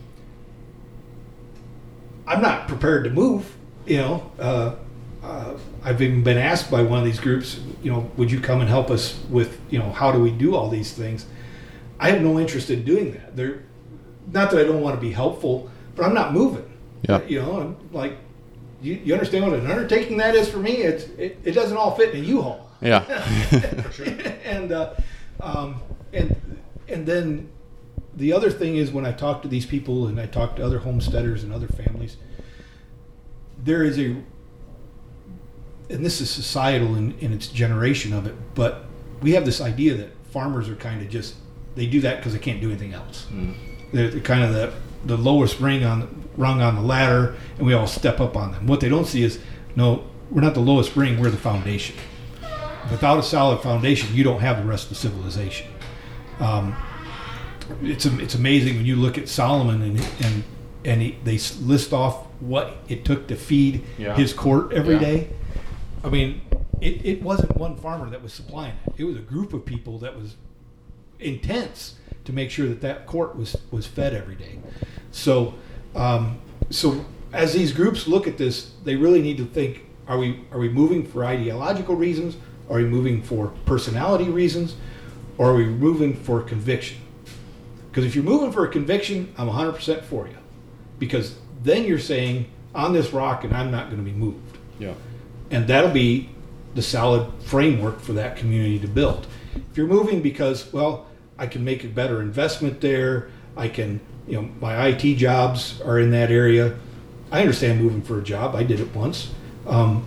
I'm not prepared to move. You know, uh, uh, I've even been asked by one of these groups, you know, would you come and help us with, you know, how do we do all these things? I have no interest in doing that. They're, not that I don't want to be helpful, but I'm not moving. Yeah. You know, I'm like, you, you understand what an undertaking that is for me? It's it, it doesn't all fit in a U-Haul. Yeah. For sure. And uh, um, and and then the other thing is when I talk to these people and I talk to other homesteaders and other families, there is a, and this is societal in, in its generation of it, but we have this idea that farmers are kind of just, they do that because they can't do anything else. Mm. They're, they're kind of the, the lowest ring on rung on the ladder, and we all step up on them. What they don't see is, no, we're not the lowest ring, we're the foundation. Without a solid foundation, you don't have the rest of civilization. Um, it's it's amazing when you look at Solomon and and and he, they list off what it took to feed Yeah. his court every Yeah. day. I mean, it, it wasn't one farmer that was supplying it. It was a group of people that was intense to make sure that that court was, was fed every day. So, um, so as these groups look at this, they really need to think: Are we are we moving for ideological reasons? Are we moving for personality reasons? Or are we moving for conviction? Because if you're moving for a conviction, I'm one hundred percent for you. Because then you're saying, on this rock and I'm not going to be moved. Yeah. And that'll be the solid framework for that community to build. If you're moving because, well, I can make a better investment there, I can, you know, my I T jobs are in that area. I understand moving for a job. I did it once. Um,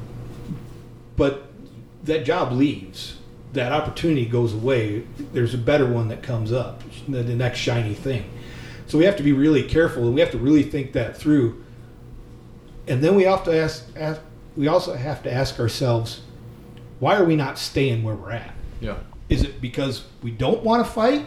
but that job leaves. That opportunity goes away. There's a better one that comes up, the, the next shiny thing. So we have to be really careful, and we have to really think that through. And then we have to ask, ask we also have to ask ourselves, why are we not staying where we're at? Yeah. Is it because we don't want to fight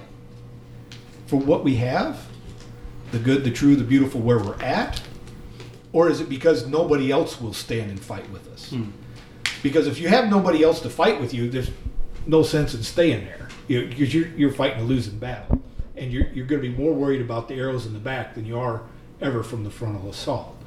for what we have, the good, the true, the beautiful, where we're at? Or is it because nobody else will stand and fight with us? Hmm. Because if you have nobody else to fight with you, there's no sense in staying there, you know, because you're, you're fighting a losing battle. And you're, you're going to be more worried about the arrows in the back than you are ever from the frontal assault.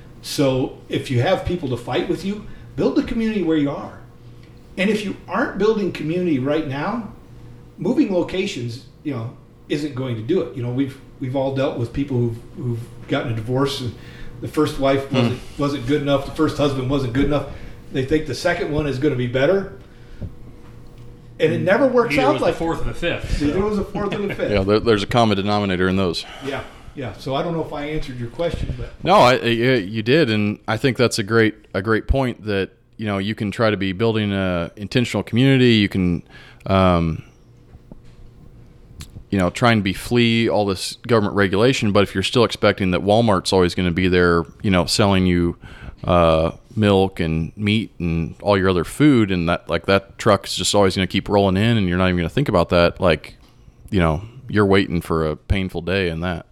So if you have people to fight with you, build the community where you are. And if you aren't building community right now, moving locations, you know, isn't going to do it. You know, we've we've all dealt with people who've, who've gotten a divorce. And the first wife wasn't mm. wasn't good enough. The first husband wasn't good enough. They think the second one is going to be better, and it never works Either out was like the fourth or the fifth. So. Either was a fourth or the fifth. Yeah, there, there's a common denominator in those. Yeah, yeah. So I don't know if I answered your question, but no, I, I, you did, and I think that's a great a great point. That you know you can try to be building a intentional community. You can, um, you know, try and be flee all this government regulation. But if you're still expecting that Walmart's always going to be there, you know, selling you uh, milk and meat and all your other food, and that like that truck's just always going to keep rolling in, and you're not even going to think about that. Like, you know, you're waiting for a painful day in that.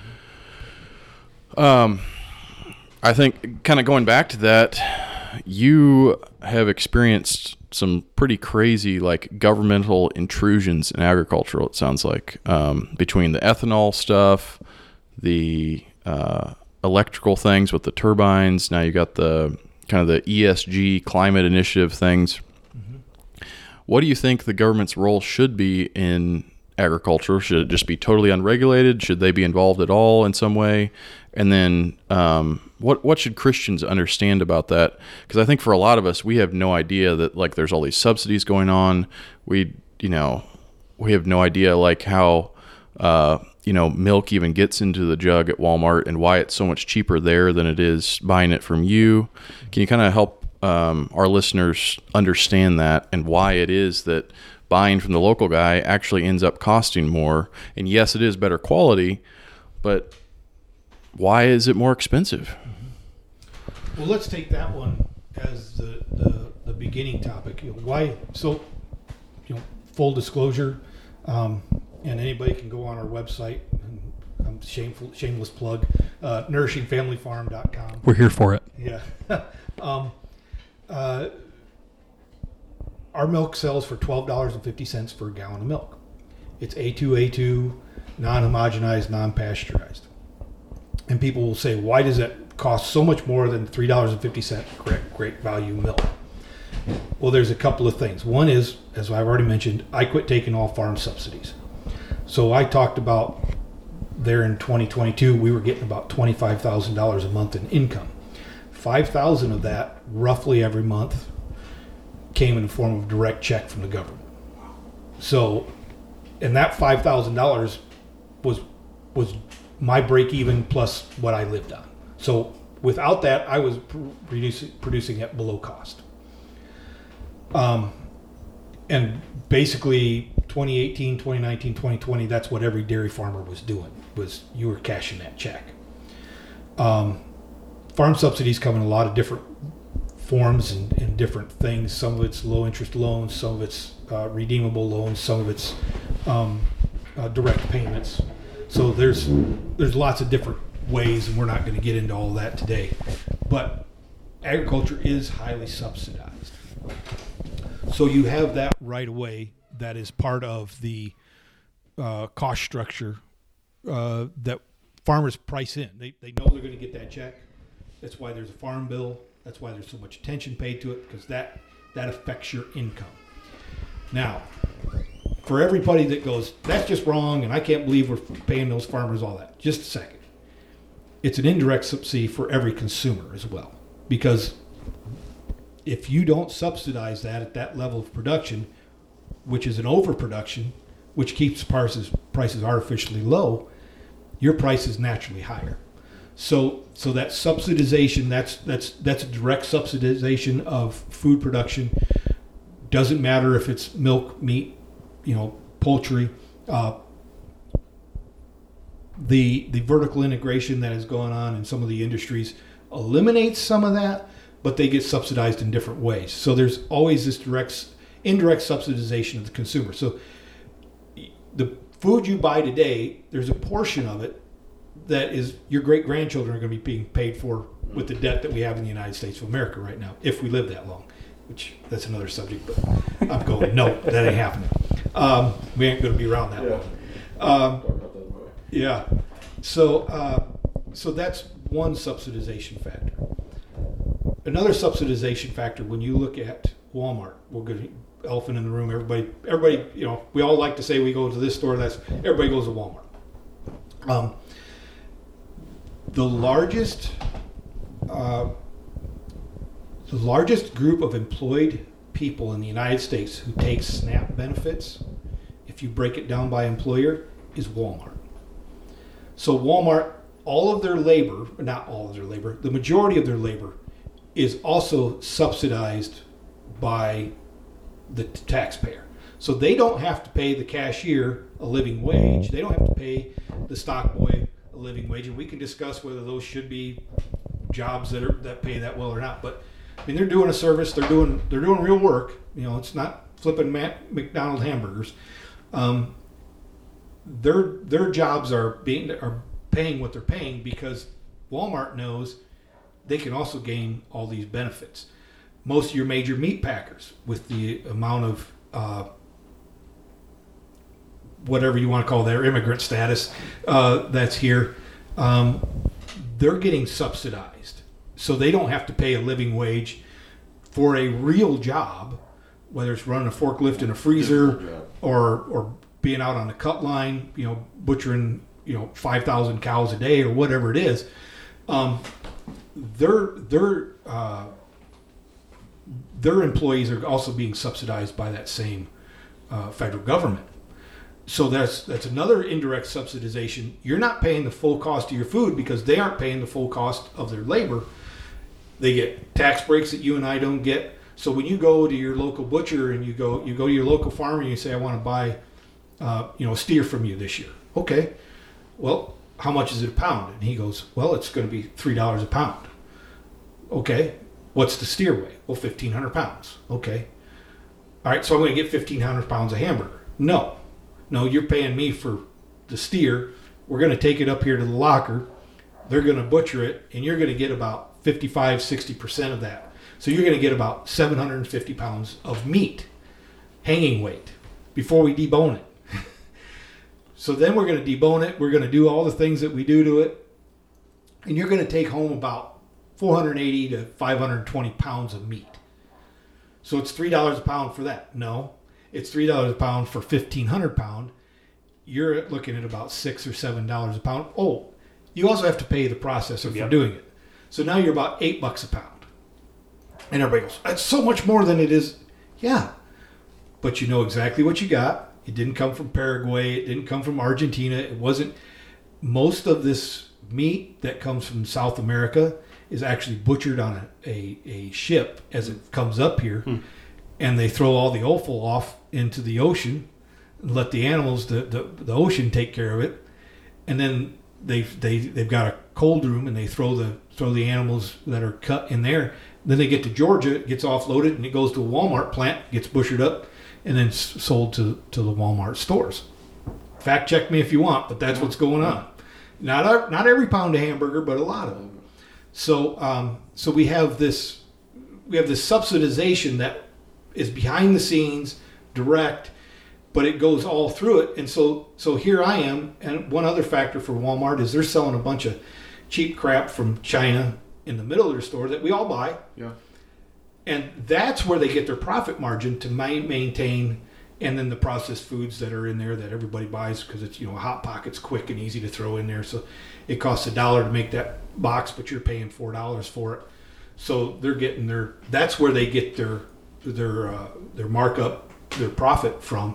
Um, I think kind of going back to that, you have experienced some pretty crazy like governmental intrusions in agriculture. It sounds like um, between the ethanol stuff, the uh, electrical things with the turbines. Now you got the kind of the E S G climate initiative things. Mm-hmm. What do you think the government's role should be in agriculture? Should it just be totally unregulated? Should they be involved at all in some way? And then um, what what should Christians understand about that? Because I think for a lot of us, we have no idea that like there's all these subsidies going on. We you know we have no idea like how uh, you know milk even gets into the jug at Walmart and why it's so much cheaper there than it is buying it from you. Can you kind of help um, our listeners understand that and why it is that buying from the local guy actually ends up costing more? And yes, it is better quality, but why is it more expensive? Well, let's take that one as the, the, the beginning topic. You know, why? So, you know, full disclosure, um, and anybody can go on our website. And I'm shameful, shameless plug, uh, nourishing family farm dot com. We're here for it. Yeah. um, uh, our milk sells for twelve dollars and fifty cents for a gallon of milk. It's A two A two, non-homogenized, non-pasteurized. And people will say, why does that cost so much more than three dollars and fifty cents great, great value milk? Well, there's a couple of things. One is, as I've already mentioned, I quit taking all farm subsidies. So I talked about there in twenty twenty-two, we were getting about twenty-five thousand dollars a month in income. five thousand dollars of that, roughly every month, came in the form of direct check from the government. So, and that five thousand dollars was was my break even plus what I lived on. So without that, I was producing producing at below cost. Um, and basically twenty eighteen, twenty nineteen, twenty twenty, that's what every dairy farmer was doing, was you were cashing that check. Um, farm subsidies come in a lot of different forms and, and different things. Some of it's low interest loans, some of it's uh, redeemable loans, some of it's um, uh, direct payments. So there's there's lots of different ways, and we're not going to get into all that today. But agriculture is highly subsidized. So you have that right away that is part of the uh, cost structure uh, that farmers price in. They, they know they're going to get that check. That's why there's a farm bill. That's why there's so much attention paid to it, because that, that affects your income. Now, for everybody that goes, that's just wrong, and I can't believe we're paying those farmers all that. Just a second. It's an indirect subsidy for every consumer as well, because if you don't subsidize that at that level of production, which is an overproduction, which keeps prices prices artificially low, your price is naturally higher. So so that subsidization, that's that's that's a direct subsidization of food production. Doesn't matter if it's milk, meat, you know, poultry. Uh, the the vertical integration that is going on in some of the industries eliminates some of that, but they get subsidized in different ways. So there's always this direct, indirect subsidization of the consumer. So the food you buy today, there's a portion of it that is your great grandchildren are going to be being paid for with the debt that we have in the United States of America right now, if we live that long, which that's another subject, but I'm going, no, that ain't happening. Um, we ain't going to be around that Yeah. long. Um, yeah. So, uh, so that's one subsidization factor. Another subsidization factor, when you look at Walmart, we're going to elephant in the room. Everybody, everybody, you know, we all like to say we go to this store. That's everybody goes to Walmart. Um, the largest, uh, the largest group of employed people in the United States who take SNAP benefits, if you break it down by employer, is Walmart. So Walmart, all of their labor, not all of their labor, the majority of their labor is also subsidized by the t- taxpayer. So they don't have to pay the cashier a living wage. They don't have to pay the stock boy a living wage. And we can discuss whether those should be jobs that are that pay that well or not. But I mean, they're doing a service. They're doing they're doing real work. You know, it's not flipping Mac, McDonald's hamburgers. Um, their their jobs are being are paying what they're paying because Walmart knows they can also gain all these benefits. Most of your major meat packers, with the amount of uh, whatever you want to call their immigrant status uh, that's here, um, they're getting subsidized. So they don't have to pay a living wage for a real job, whether it's running a forklift in a freezer or or being out on the cut line, you know, butchering, you know, five thousand cows a day or whatever it is. Um, their their uh, their employees are also being subsidized by that same uh, federal government. So that's that's another indirect subsidization. You're not paying the full cost of your food because they aren't paying the full cost of their labor. They get tax breaks that you and I don't get. So when you go to your local butcher and you go you go to your local farmer and you say, I want to buy uh, you know a steer from you this year. Okay, well, how much is it a pound? And he goes, well, it's going to be three dollars a pound. Okay, what's the steer weigh? Well, fifteen hundred pounds. Okay, all right, so I'm going to get fifteen hundred pounds of hamburger. No, no, you're paying me for the steer. We're going to take it up here to the locker. They're going to butcher it, and you're going to get about fifty-five, sixty percent of that. So you're going to get about seven hundred fifty pounds of meat, hanging weight, before we debone it. So then we're going to debone it. We're going to do all the things that we do to it. And you're going to take home about four hundred eighty to five hundred twenty pounds of meat. So it's three dollars a pound for that. No, it's three dollars a pound for fifteen hundred pound. You're looking at about six or seven dollars a pound. Oh, you also have to pay the processor Yep. for doing it. So now you're about eight bucks a pound. And everybody goes, that's so much more than it is. Yeah, but you know exactly what you got. It didn't come from Paraguay. It didn't come from Argentina. It wasn't. Most of this meat that comes from South America is actually butchered on a, a, a ship as it comes up here. Hmm. And they throw all the offal off into the ocean and let the animals, the, the, the ocean take care of it. And then they've, they, they've got a cold room and they throw the, throw the animals that are cut in there. Then they get to Georgia, it gets offloaded and it goes to a Walmart plant, gets butchered up, and then sold to, to the Walmart stores. Fact check me if you want, but that's what's going on. Not not every pound of hamburger, but a lot of them. So um, so we have this we have this subsidization that is behind the scenes, direct, but it goes all through it. And so so here I am, and one other factor for Walmart is they're selling a bunch of cheap crap from China in the middle of their store that we all buy. Yeah. And that's where they get their profit margin to ma- maintain, and then the processed foods that are in there that everybody buys because it's, you know, Hot Pocket's quick and easy to throw in there. So it costs a dollar to make that box, but you're paying four dollars for it. So they're getting their, that's where they get their, their, uh, their markup, their profit from.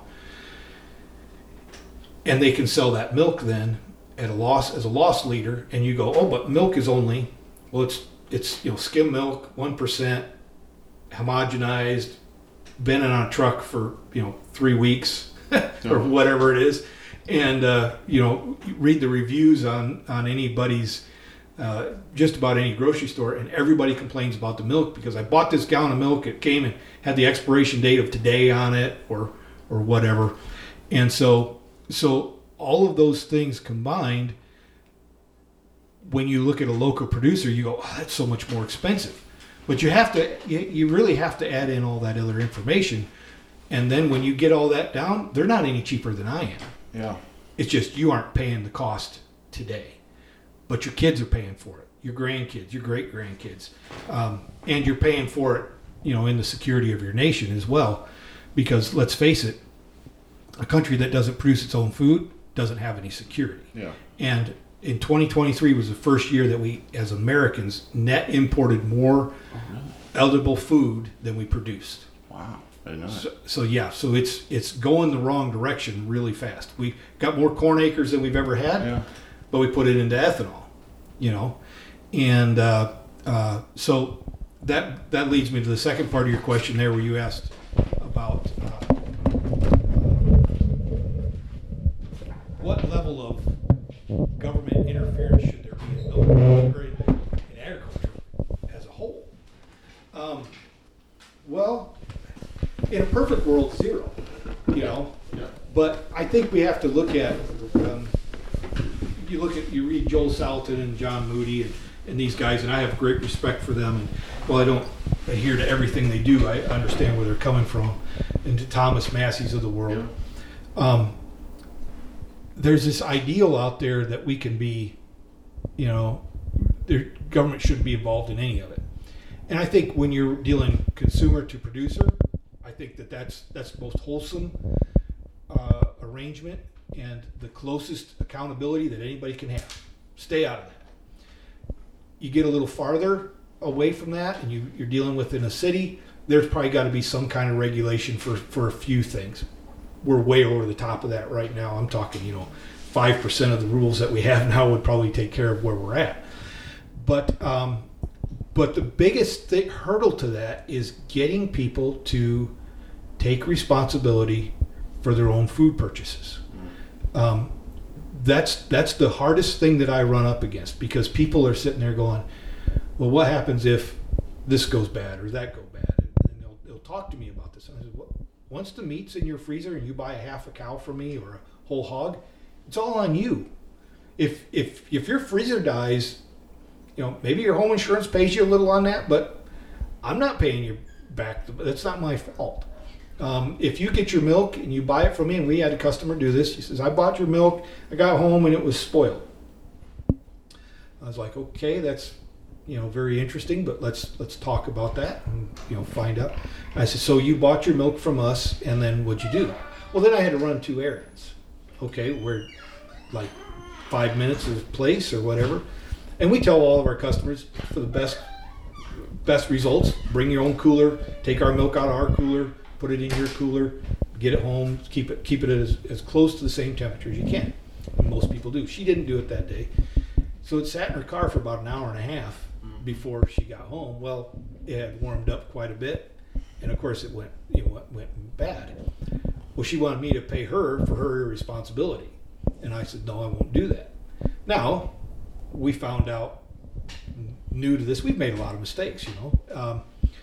And they can sell that milk then at a loss, as a loss leader. And you go, oh, but milk is only, well, it's, it's, you know, skim milk, one percent, homogenized, been in on a truck for, you know, three weeks or whatever it is. And, uh, you know, read the reviews on, on anybody's, uh, just about any grocery store, and everybody complains about the milk because I bought this gallon of milk. It came and had the expiration date of today on it or, or whatever. And so, so all of those things combined, when you look at a local producer, you go, oh, that's so much more expensive. But you have to, you, you really have to add in all that other information. And then when you get all that down, they're not any cheaper than I am. Yeah. It's just you aren't paying the cost today. But your kids are paying for it. Your grandkids, your great-grandkids. Um, and you're paying for it, you know, in the security of your nation as well. Because let's face it, a country that doesn't produce its own food doesn't have any security. Yeah. And in twenty twenty-three was the first year that we, as Americans, net imported more oh, really? edible food than we produced. Wow, I didn't know that. So, so yeah, so it's it's going the wrong direction really fast. We got more corn acres than we've ever had, Yeah. but we put it into ethanol, you know, and uh, uh, so that that leads me to the second part of your question there, where you asked about uh, what level of government interference should there be in milk or in, in agriculture as a whole. Um, well, in a perfect world, zero, you know. Yeah. But I think we have to look at, um, you look at, you read Joel Salatin and John Moody and, and these guys, and I have great respect for them. And while I don't adhere to everything they do, I understand where they're coming from. And to Thomas Massey's of the world. Yeah. Um, there's this ideal out there that we can be, you know, the government shouldn't be involved in any of it. And I think when you're dealing consumer to producer, I think that that's, that's the most wholesome uh, arrangement and the closest accountability that anybody can have. Stay out of that. You get a little farther away from that and you, you're dealing within a city, there's probably got to be some kind of regulation for, for a few things. We're way over the top of that right now. I'm talking, you know, five percent of the rules that we have now would probably take care of where we're at. But um, but the biggest th- hurdle to that is getting people to take responsibility for their own food purchases. Um, that's that's the hardest thing that I run up against, because people are sitting there going, well, what happens if this goes bad or that goes bad? And they'll, they'll talk to me about this. And I said, well, once the meat's in your freezer and you buy a half a cow from me or a whole hog, it's all on you. If if if your freezer dies, you know, maybe your home insurance pays you a little on that, but I'm not paying you back. That's not my fault. Um, if you get your milk and you buy it from me, and we had a customer do this, he says, I bought your milk, I got home and it was spoiled. I was like, okay, that's, you know, very interesting, but let's let's talk about that and, you know, find out. I said, so you bought your milk from us, and then what'd you do? Well, then I had to run two errands. Okay, we're like five minutes of place or whatever. And we tell all of our customers, for the best best results, bring your own cooler, take our milk out of our cooler, put it in your cooler, get it home, keep it keep it as, as close to the same temperature as you can. And most people do. She didn't do it that day. So it sat in her car for about an hour and a half before she got home. Well, it had warmed up quite a bit, and of course it went, you know, went bad. Well, she wanted me to pay her for her irresponsibility. And I said, no, I won't do that. Now, we found out, new to this, we've made a lot of mistakes, you know. Um,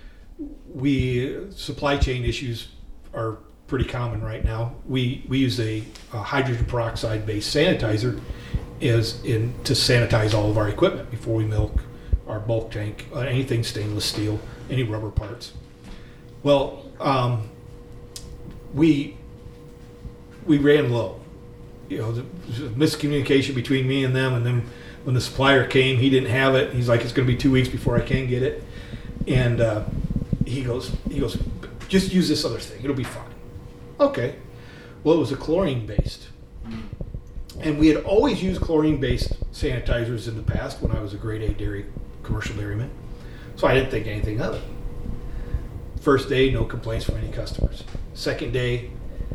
we, supply chain issues are pretty common right now. We we use a, a hydrogen peroxide based sanitizer as in to sanitize all of our equipment before we milk our bulk tank, uh, anything stainless steel, any rubber parts. Well, um, we we ran low. You know, the, the miscommunication between me and them, and then when the supplier came, he didn't have it. He's like, it's going to be two weeks before I can get it, and uh, he goes, he goes, just use this other thing. It'll be fine. Okay. Well, it was a chlorine-based. And we had always used chlorine-based sanitizers in the past when I was a grade A dairy, commercial dairyman. So I didn't think anything of it. First day, no complaints from any customers. Second day,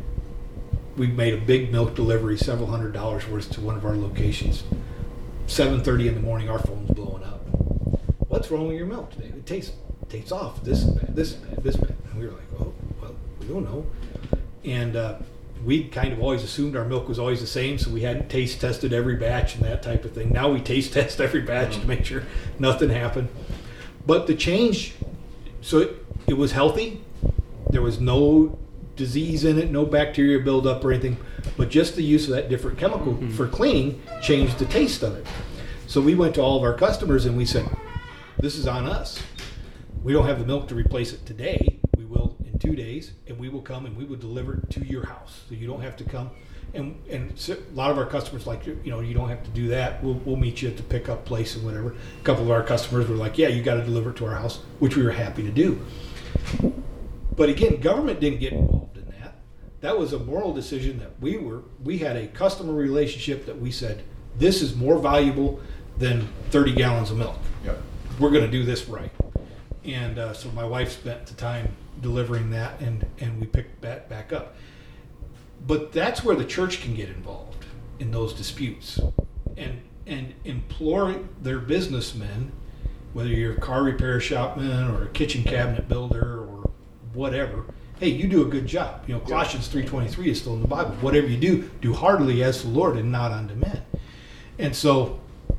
we made a big milk delivery, several hundred dollars worth to one of our locations. seven thirty in the morning, our phone's blowing up. What's wrong with your milk today? It tastes, tastes off. This is bad, this is bad, this is bad. And we were like, oh, well, we don't know. And uh, we kind of always assumed our milk was always the same, so we hadn't taste tested every batch and that type of thing. Now we taste test every batch mm-hmm. to make sure nothing happened. But the change, so it, it was healthy. There was no disease in it, no bacteria buildup or anything, but just the use of that different chemical mm-hmm. for cleaning changed the taste of it. So we went to all of our customers and we said, this is on us. We don't have the milk to replace it today. We will in two days, and we will come and we will deliver it to your house. So you don't have to come. And and so a lot of our customers like, you know, you don't have to do that. We'll we'll meet you at the pickup place and whatever. A couple of our customers were like, yeah, you got to deliver it to our house, which we were happy to do. But again, government didn't get involved in that. That was a moral decision that we were, we had a customer relationship that we said, this is more valuable than thirty gallons of milk. Yep. We're going to do this right. And uh, so my wife spent the time delivering that, and, and we picked that back up. But that's where the church can get involved in those disputes and and implore their businessmen, whether you're a car repair shopman or a kitchen cabinet builder or whatever, hey, you do a good job. You know, Colossians three twenty-three is still in the Bible. Whatever you do, do heartily as the Lord and not unto men. And so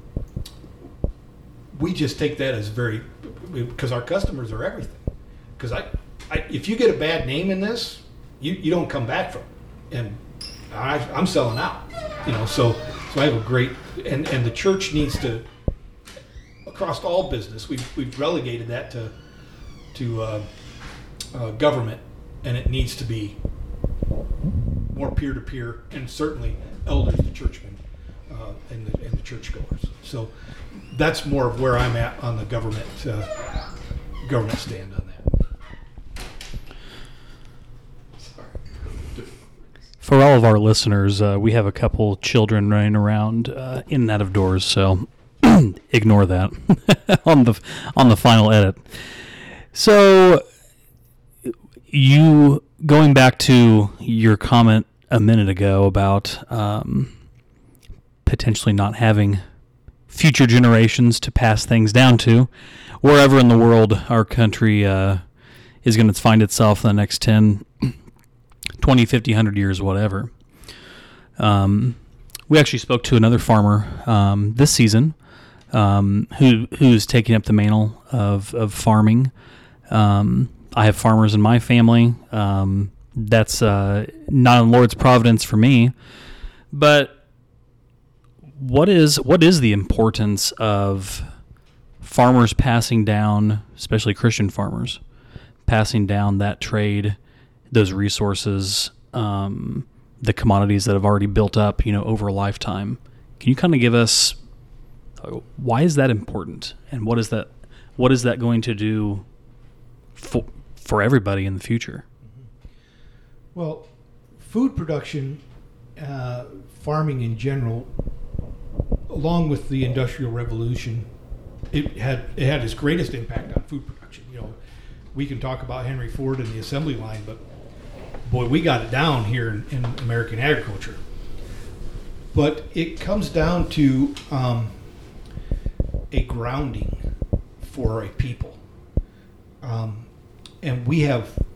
we just take that as very, because our customers are everything. Because I, I, if you get a bad name in this, you, you don't come back from it. And I, I'm selling out. You know, so so I have a great, and, and the church needs to, across all business, we've we've relegated that to to uh, uh, government, and it needs to be more peer to peer, and certainly elders to churchmen uh, and the and the churchgoers. So that's more of where I'm at on the government uh, government stand on that. For all of our listeners, uh, we have a couple children running around uh, in and out of doors, so ignore that on the on the final edit. So, you going back to your comment a minute ago about um, potentially not having future generations to pass things down to, wherever in the world our country uh, is going to find itself in the next ten, twenty, fifty, one hundred years, whatever. Um, we actually spoke to another farmer um, this season um, who who's taking up the mantle of, of farming. Um, I have farmers in my family. Um, that's uh, not in Lord's providence for me. But what is what is the importance of farmers passing down, especially Christian farmers, passing down that trade, those resources, um, the commodities that have already built up, you know, over a lifetime? Can you kind of give us uh, why is that important, and what is that what is that going to do for for everybody in the future? Well, food production, uh, farming in general, along with the Industrial Revolution, it had it had its greatest impact on food production. You know, we can talk about Henry Ford and the assembly line, but boy, we got it down here in, in American agriculture. But it comes down to um, a grounding for a people. Um, and we have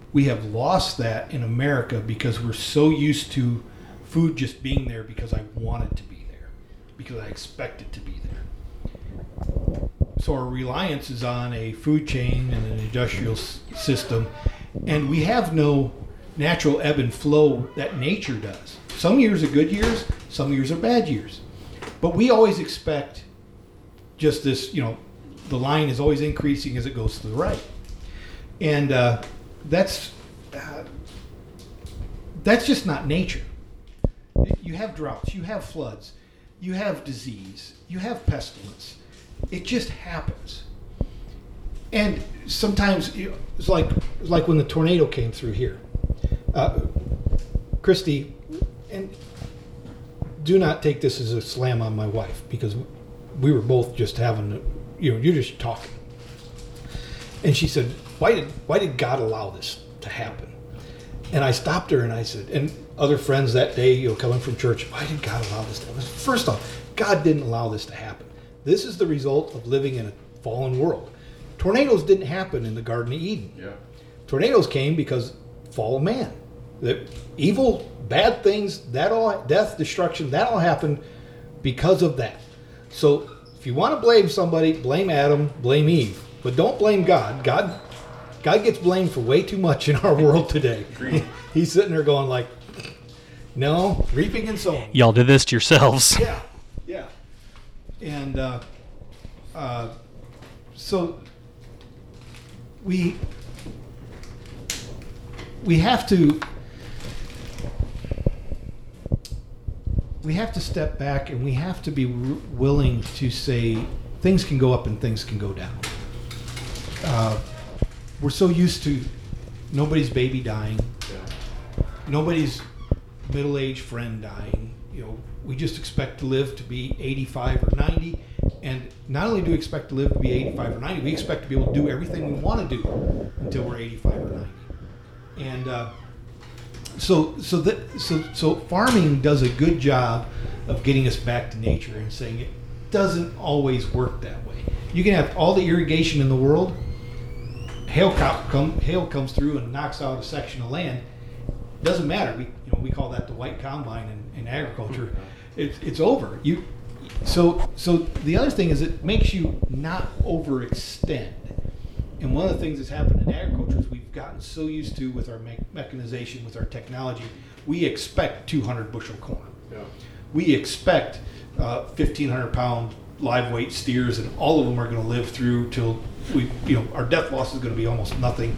we have lost that in America because we're so used to food just being there because I want it to be there, because I expect it to be there. So our reliance is on a food chain and an industrial s- system, and we have no natural ebb and flow that nature does. Some years are good years, some years are bad years. But we always expect just this, you know, the line is always increasing as it goes to the right. And uh, that's uh, that's just not nature. You have droughts, you have floods, you have disease, you have pestilence. It just happens. And sometimes you know, it's like it's like when the tornado came through here. Uh, Christy, and do not take this as a slam on my wife, because we were both just having, you know, you're just talking. And she said, why did why did God allow this to happen? And I stopped her and I said, and other friends that day, you know, coming from church, why did God allow this to happen? First off, God didn't allow this to happen. This is the result of living in a fallen world. Tornadoes didn't happen in the Garden of Eden. Yeah. Tornadoes came because fall of man. The evil, bad things, that all, death, destruction, that all happened because of that. So if you want to blame somebody, blame Adam, blame Eve, but don't blame God. God, God gets blamed for way too much in our world today. He's sitting there going like, no, reaping and sowing. Y'all did this to yourselves. Yeah, yeah. And uh, uh, so we we have to we have to step back, and we have to be w- willing to say things can go up and things can go down. Uh, we're so used to nobody's baby dying, nobody's middle-aged friend dying. You know, we just expect to live to be eighty-five or ninety, and not only do we expect to live to be eighty-five or ninety, we expect to be able to do everything we want to do until we're eighty-five or ninety. And uh, so, so that, so, so farming does a good job of getting us back to nature and saying it doesn't always work that way. You can have all the irrigation in the world. Hail come, hail comes through and knocks out a section of land. Doesn't matter. We, you know, we call that the white combine in, in agriculture. It's it's over. You, so so the other thing is it makes you not overextend. And one of the things that's happened in agriculture is we've gotten so used to, with our me- mechanization, with our technology, we expect two hundred bushel corn. Yeah. We expect uh, fifteen hundred pound live weight steers, and all of them are going to live through till we, you know, our death loss is going to be almost nothing.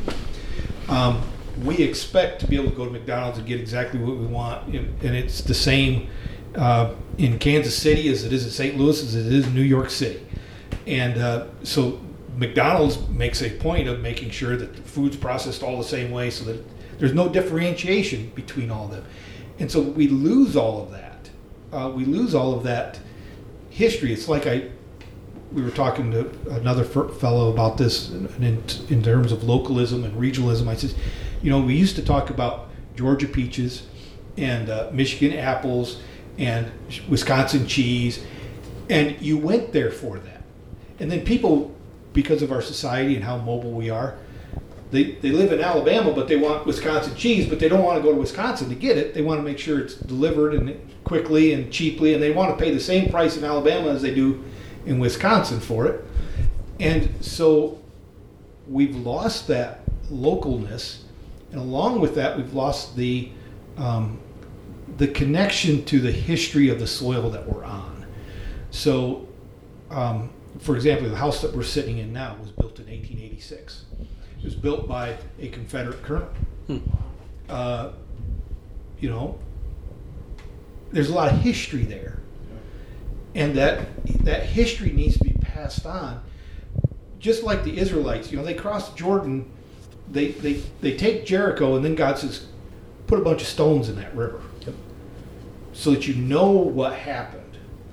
Um, we expect to be able to go to McDonald's and get exactly what we want, and it's the same uh, in Kansas City as it is in Saint Louis as it is in New York City. And uh, so McDonald's makes a point of making sure that the food's processed all the same way, so that there's no differentiation between all of them. And so we lose all of that. Uh, we lose all of that history. It's like I, we were talking to another fellow about this in, in, in terms of localism and regionalism. I said, you know, we used to talk about Georgia peaches and uh, Michigan apples and Wisconsin cheese, and you went there for that. And then people, because of our society and how mobile we are, they, they live in Alabama, but they want Wisconsin cheese, but they don't want to go to Wisconsin to get it. They want to make sure it's delivered and quickly and cheaply, and they want to pay the same price in Alabama as they do in Wisconsin for it. And so we've lost that localness, and along with that, we've lost the um, the connection to the history of the soil that we're on. So, um, for example, the house that we're sitting in now was built in eighteen eighty-six. It was built by a Confederate colonel. Hmm. Uh, you know, there's a lot of history there, and that that history needs to be passed on. Just like the Israelites, you know, they crossed Jordan, they they they take Jericho, and then God says, put a bunch of stones in that river, yep, so that you know what happened.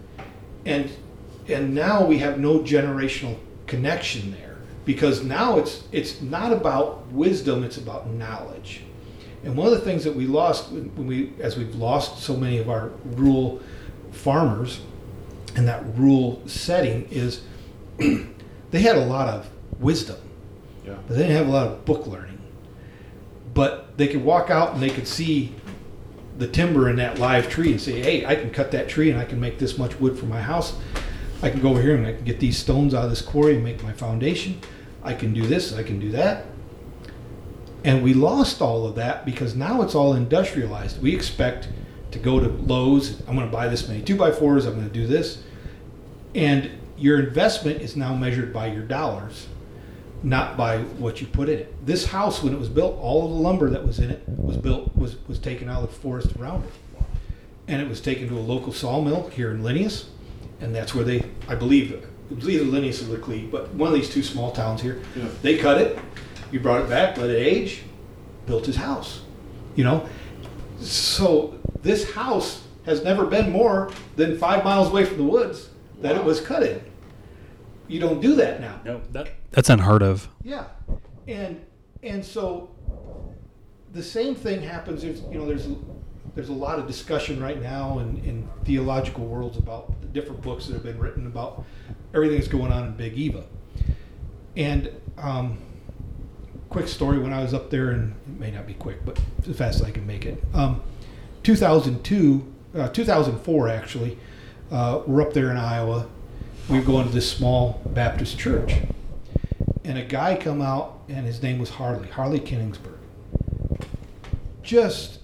And and now we have no generational connection there, because now it's it's not about wisdom, it's about knowledge. And one of the things that we lost when we, as we've lost so many of our rural farmers in that rural setting, is they had a lot of wisdom, yeah, but they didn't have a lot of book learning. but they could walk out and they could see the timber in that live tree and say, hey, I can cut that tree and I can make this much wood for my house. I can go over here and I can get these stones out of this quarry and make my foundation. I can do this, I can do that. And we lost all of that because now it's all industrialized. We expect to go to Lowe's, I'm going to buy this many two by fours, I'm going to do this. And your investment is now measured by your dollars, not by what you put in it. This house, when it was built, all of the lumber that was in it was built was, was taken out of the forest around it. And it was taken to a local sawmill here in Linneus. And that's where they, I believe, it was either Linneus or Laclede, but one of these two small towns here. Yeah. They cut it, you brought it back, let it age, built his house. You know? So this house has never been more than five miles away from the woods that wow. it was cut in. You don't do that now. No, that that's unheard of. Yeah, and and so the same thing happens. There's you know there's there's a lot of discussion right now in, in theological worlds about the different books that have been written about everything that's going on in Big Eva. And um, quick story: when I was up there, and it may not be quick, but as fast as I can make it. Um, two thousand two, uh, two thousand four actually. Uh, we're up there in Iowa. We were going to this small Baptist church. And a guy come out, and his name was Harley, Harley Kingsburg. Just,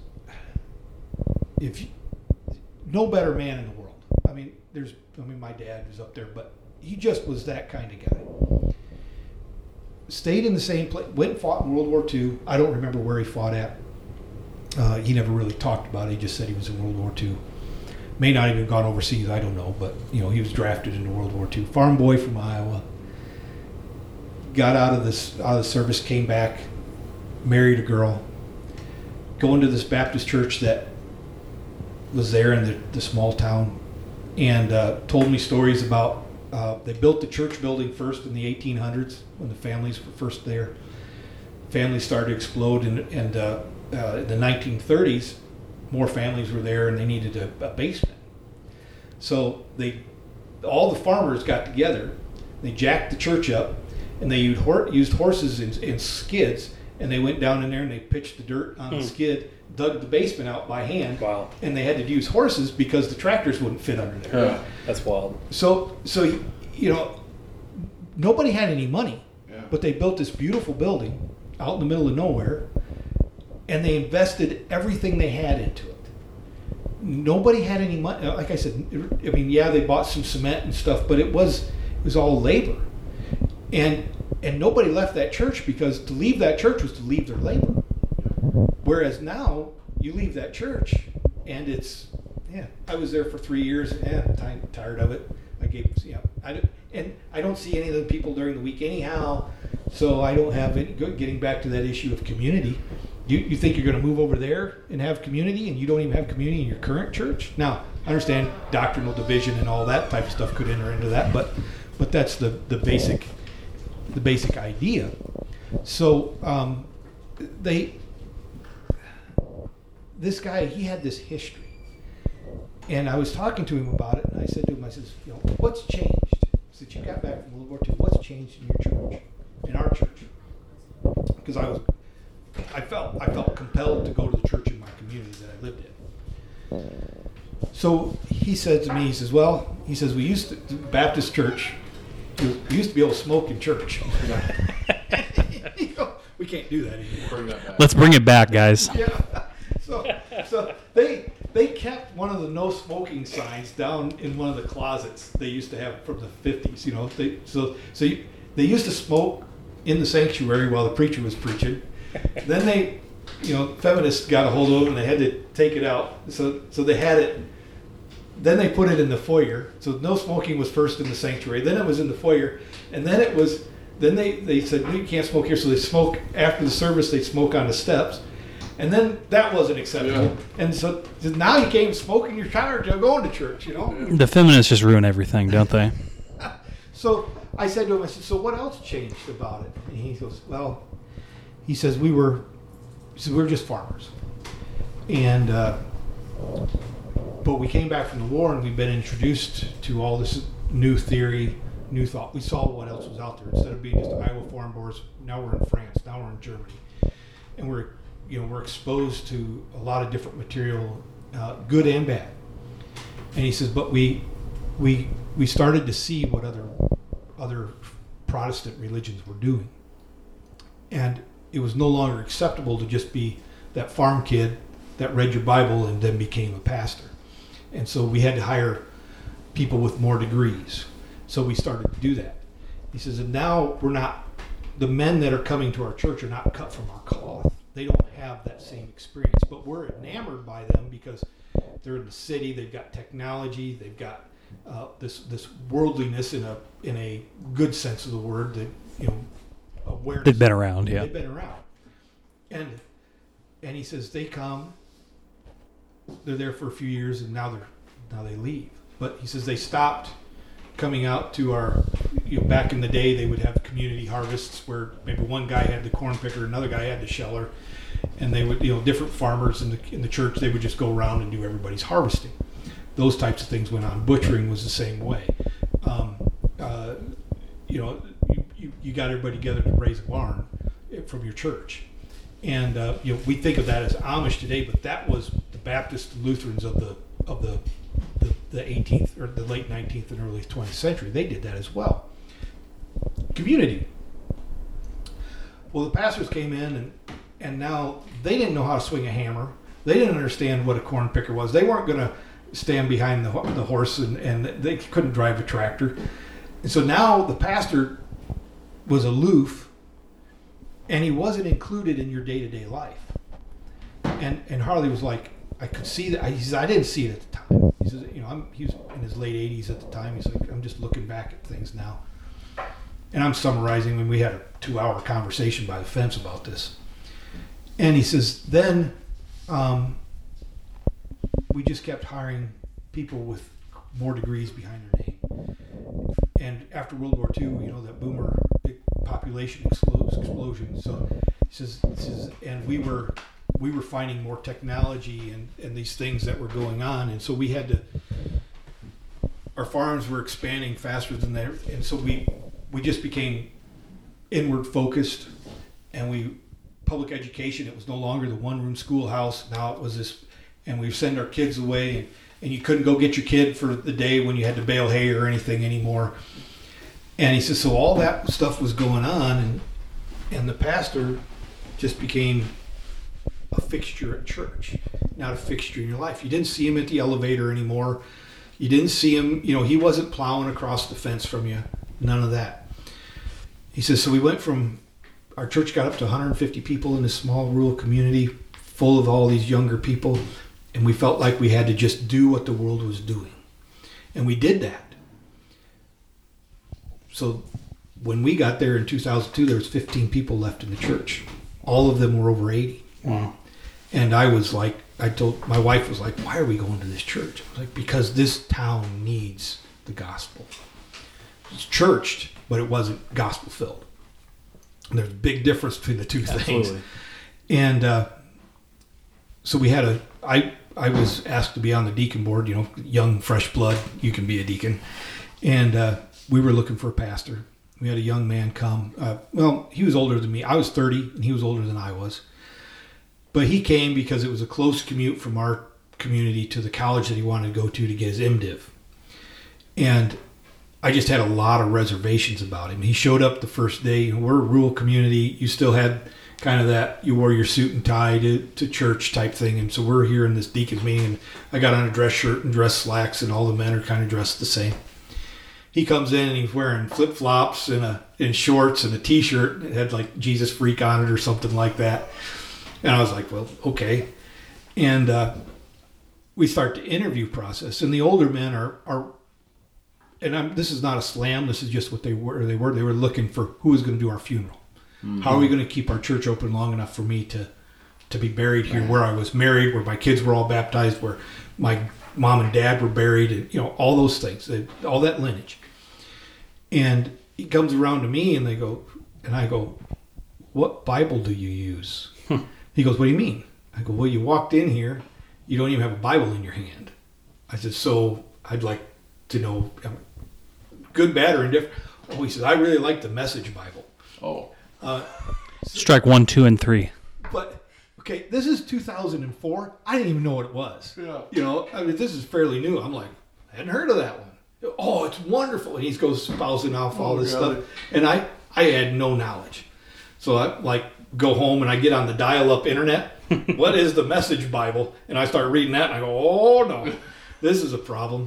if you, no better man in the world. I mean, there's, I mean, my dad was up there, but he just was that kind of guy. Stayed in the same place, went and fought in World War Two. I don't remember where he fought at. Uh, he never really talked about it. He just said he was in World War Two. May not even have gone overseas, I don't know, but you know he was drafted into World War Two. Farm boy from Iowa. Got out of this out of the service, came back, married a girl, going to this Baptist church that was there in the, the small town, and uh, told me stories about uh, they built the church building first in the eighteen hundreds when the families were first there. Families started to explode, and, and uh, uh, in the nineteen thirties. More families were there, and they needed a, a basement. So they, all the farmers got together. They jacked the church up, and they used, hor- used horses and, and skids, and they went down in there and they pitched the dirt on hmm. the skid, dug the basement out by hand. Wow! And they had to use horses because the tractors wouldn't fit under there. Yeah, that's wild. So, so you know, nobody had any money, yeah. but they built this beautiful building out in the middle of nowhere. And they invested everything they had into it. Nobody had any money. Like I said, I mean, yeah, they bought some cement and stuff, but it was it was all labor. And and nobody left that church because to leave that church was to leave their labor. Whereas now, you leave that church, and it's, yeah, I was there for three years. Yeah, I'm tired of it. I gave, yeah, I and I don't see any of the people during the week anyhow, so I don't have any, getting back to that issue of community. You, you think you're going to move over there and have community, and you don't even have community in your current church? Now, I understand doctrinal division and all that type of stuff could enter into that, but but that's the, the basic the basic idea. So um, they this guy, he had this history, and I was talking to him about it, and I said to him, I said, you know, what's changed? I said, you got back from World War Two. What's changed in your church, in our church? Because I was. I felt I felt compelled to go to the church in my community that I lived in. So he said to me, he says, well, he says, we used to, Baptist church, we used to be able to smoke in church. You know, we can't do that anymore. Bring that back. Let's bring it back, guys. Yeah. So, so they they kept one of the no smoking signs down in one of the closets they used to have from the fifties. You know, they, so so you, they used to smoke in the sanctuary while the preacher was preaching. Then they, you know, feminists got a hold of it and they had to take it out. So so they had it. Then they put it in the foyer. So no smoking was first in the sanctuary. Then it was in the foyer, and then it was. Then they, they said you can't smoke here. So they smoke after the service. They smoke on the steps, and then that wasn't acceptable. Yeah. And so now you can't smoke in your car to go into church. You know. The feminists just ruin everything, don't they? So I said to him, I said, so what else changed about it? And he goes, well. He says we were, he says we were just farmers, and uh, but we came back from the war and we've been introduced to all this new theory, new thought. We saw what else was out there instead of being just Iowa farm boards. Now we're in France. Now we're in Germany, and we're you know, we're exposed to a lot of different material, uh, good and bad. And he says, but we we we started to see what other other Protestant religions were doing, and it was no longer acceptable to just be that farm kid that read your Bible and then became a pastor. And so we had to hire people with more degrees. So we started to do that. He says, and now we're not, the men that are coming to our church are not cut from our cloth. They don't have that same experience, but we're enamored by them because they're in the city, they've got technology, they've got uh, this this worldliness in a in a good sense of the word, that, you know, awareness. They've been around, yeah. They've been around. And and he says they come, they're there for a few years, and now they're now they leave. But he says they stopped coming out to our, you know, back in the day they would have community harvests where maybe one guy had the corn picker, another guy had the sheller, and they would, you know, different farmers in the in the church, they would just go around and do everybody's harvesting. Those types of things went on. Butchering was the same way. Um, uh, you know, you, you, you got everybody together to raise a barn from your church. And uh, you know, we think of that as Amish today, but that was the Baptist Lutherans of the of the the, the eighteenth or the late nineteenth and early twentieth century. They did that as well. Community. Well, the pastors came in, and and now they didn't know how to swing a hammer. They didn't understand what a corn picker was. They weren't going to stand behind the the horse, and, and they couldn't drive a tractor. And so now the pastor was aloof, and he wasn't included in your day-to-day life. And and Harley was like, I could see that. He says, I didn't see it at the time. He says, you know, I'm, he was in his late eighties at the time. He's like, I'm just looking back at things now. And I'm summarizing when we had a two-hour conversation by the fence about this. And he says, then um, we just kept hiring people with more degrees behind their name. And after World War Two, you know, that boomer population explosion. So he says, he says, and we were we were finding more technology and, and these things that were going on, and so we had to. Our farms were expanding faster than they, and so we we just became inward focused, and we public education. It was no longer the one room schoolhouse. Now it was this, and we send our kids away, and, and you couldn't go get your kid for the day when you had to bale hay or anything anymore. And he says, so all that stuff was going on, and and the pastor just became a fixture at church, not a fixture in your life. You didn't see him at the elevator anymore. You didn't see him, you know, he wasn't plowing across the fence from you. None of that. He says, so we went from, our church got up to one hundred fifty people in this small rural community full of all these younger people, and we felt like we had to just do what the world was doing. And we did that. So when we got there in two thousand two, there was fifteen people left in the church. All of them were over eighty. Wow. And I was like, I told, my wife was like, why are we going to this church? I was like, because this town needs the gospel. It's churched, but it wasn't gospel filled. And there's a big difference between the two Absolutely. things. And uh, so we had a, I, I was asked to be on the deacon board, you know, young, fresh blood, you can be a deacon. And uh, we were looking for a pastor. We had a young man come. Uh, well, he was older than me. I was thirty, and he was older than I was. But he came because it was a close commute from our community to the college that he wanted to go to to get his MDiv. And I just had a lot of reservations about him. He showed up the first day. You know, we're a rural community. You still had kind of that, you wore your suit and tie to, to church type thing. And so we're here in this deacon's meeting, and I got on a dress shirt and dress slacks, and all the men are kind of dressed the same. He comes in and he's wearing flip-flops and a and shorts and a t-shirt. It had like Jesus Freak on it or something like that. And I was like, well, okay. And uh, we start the interview process. And the older men are, are and I'm, this is not a slam. This is just what they were. They were They were looking for who was going to do our funeral. Mm-hmm. How are we going to keep our church open long enough for me to, to be buried here, right, where I was married, where my kids were all baptized, where my mom and dad were buried, and, you know, all those things, all that lineage. And he comes around to me, and they go, and I go, what Bible do you use? He goes, what do you mean? I go, well, you walked in here, you don't even have a Bible in your hand. I said, so I'd like to know, good, bad, or indifferent. Oh, he says, I really like the Message Bible. Oh. Uh, Strike one, two, and three. But Okay, this is two thousand four. I didn't even know what it was. Yeah. You know, I mean, this is fairly new. I'm like, I hadn't heard of that one. Oh, it's wonderful. And he goes spousing off all Oh, this God. stuff. And I, I had no knowledge. So I like go home and I get on the dial-up internet. What is the Message Bible? And I start reading that and I go, oh no, this is a problem.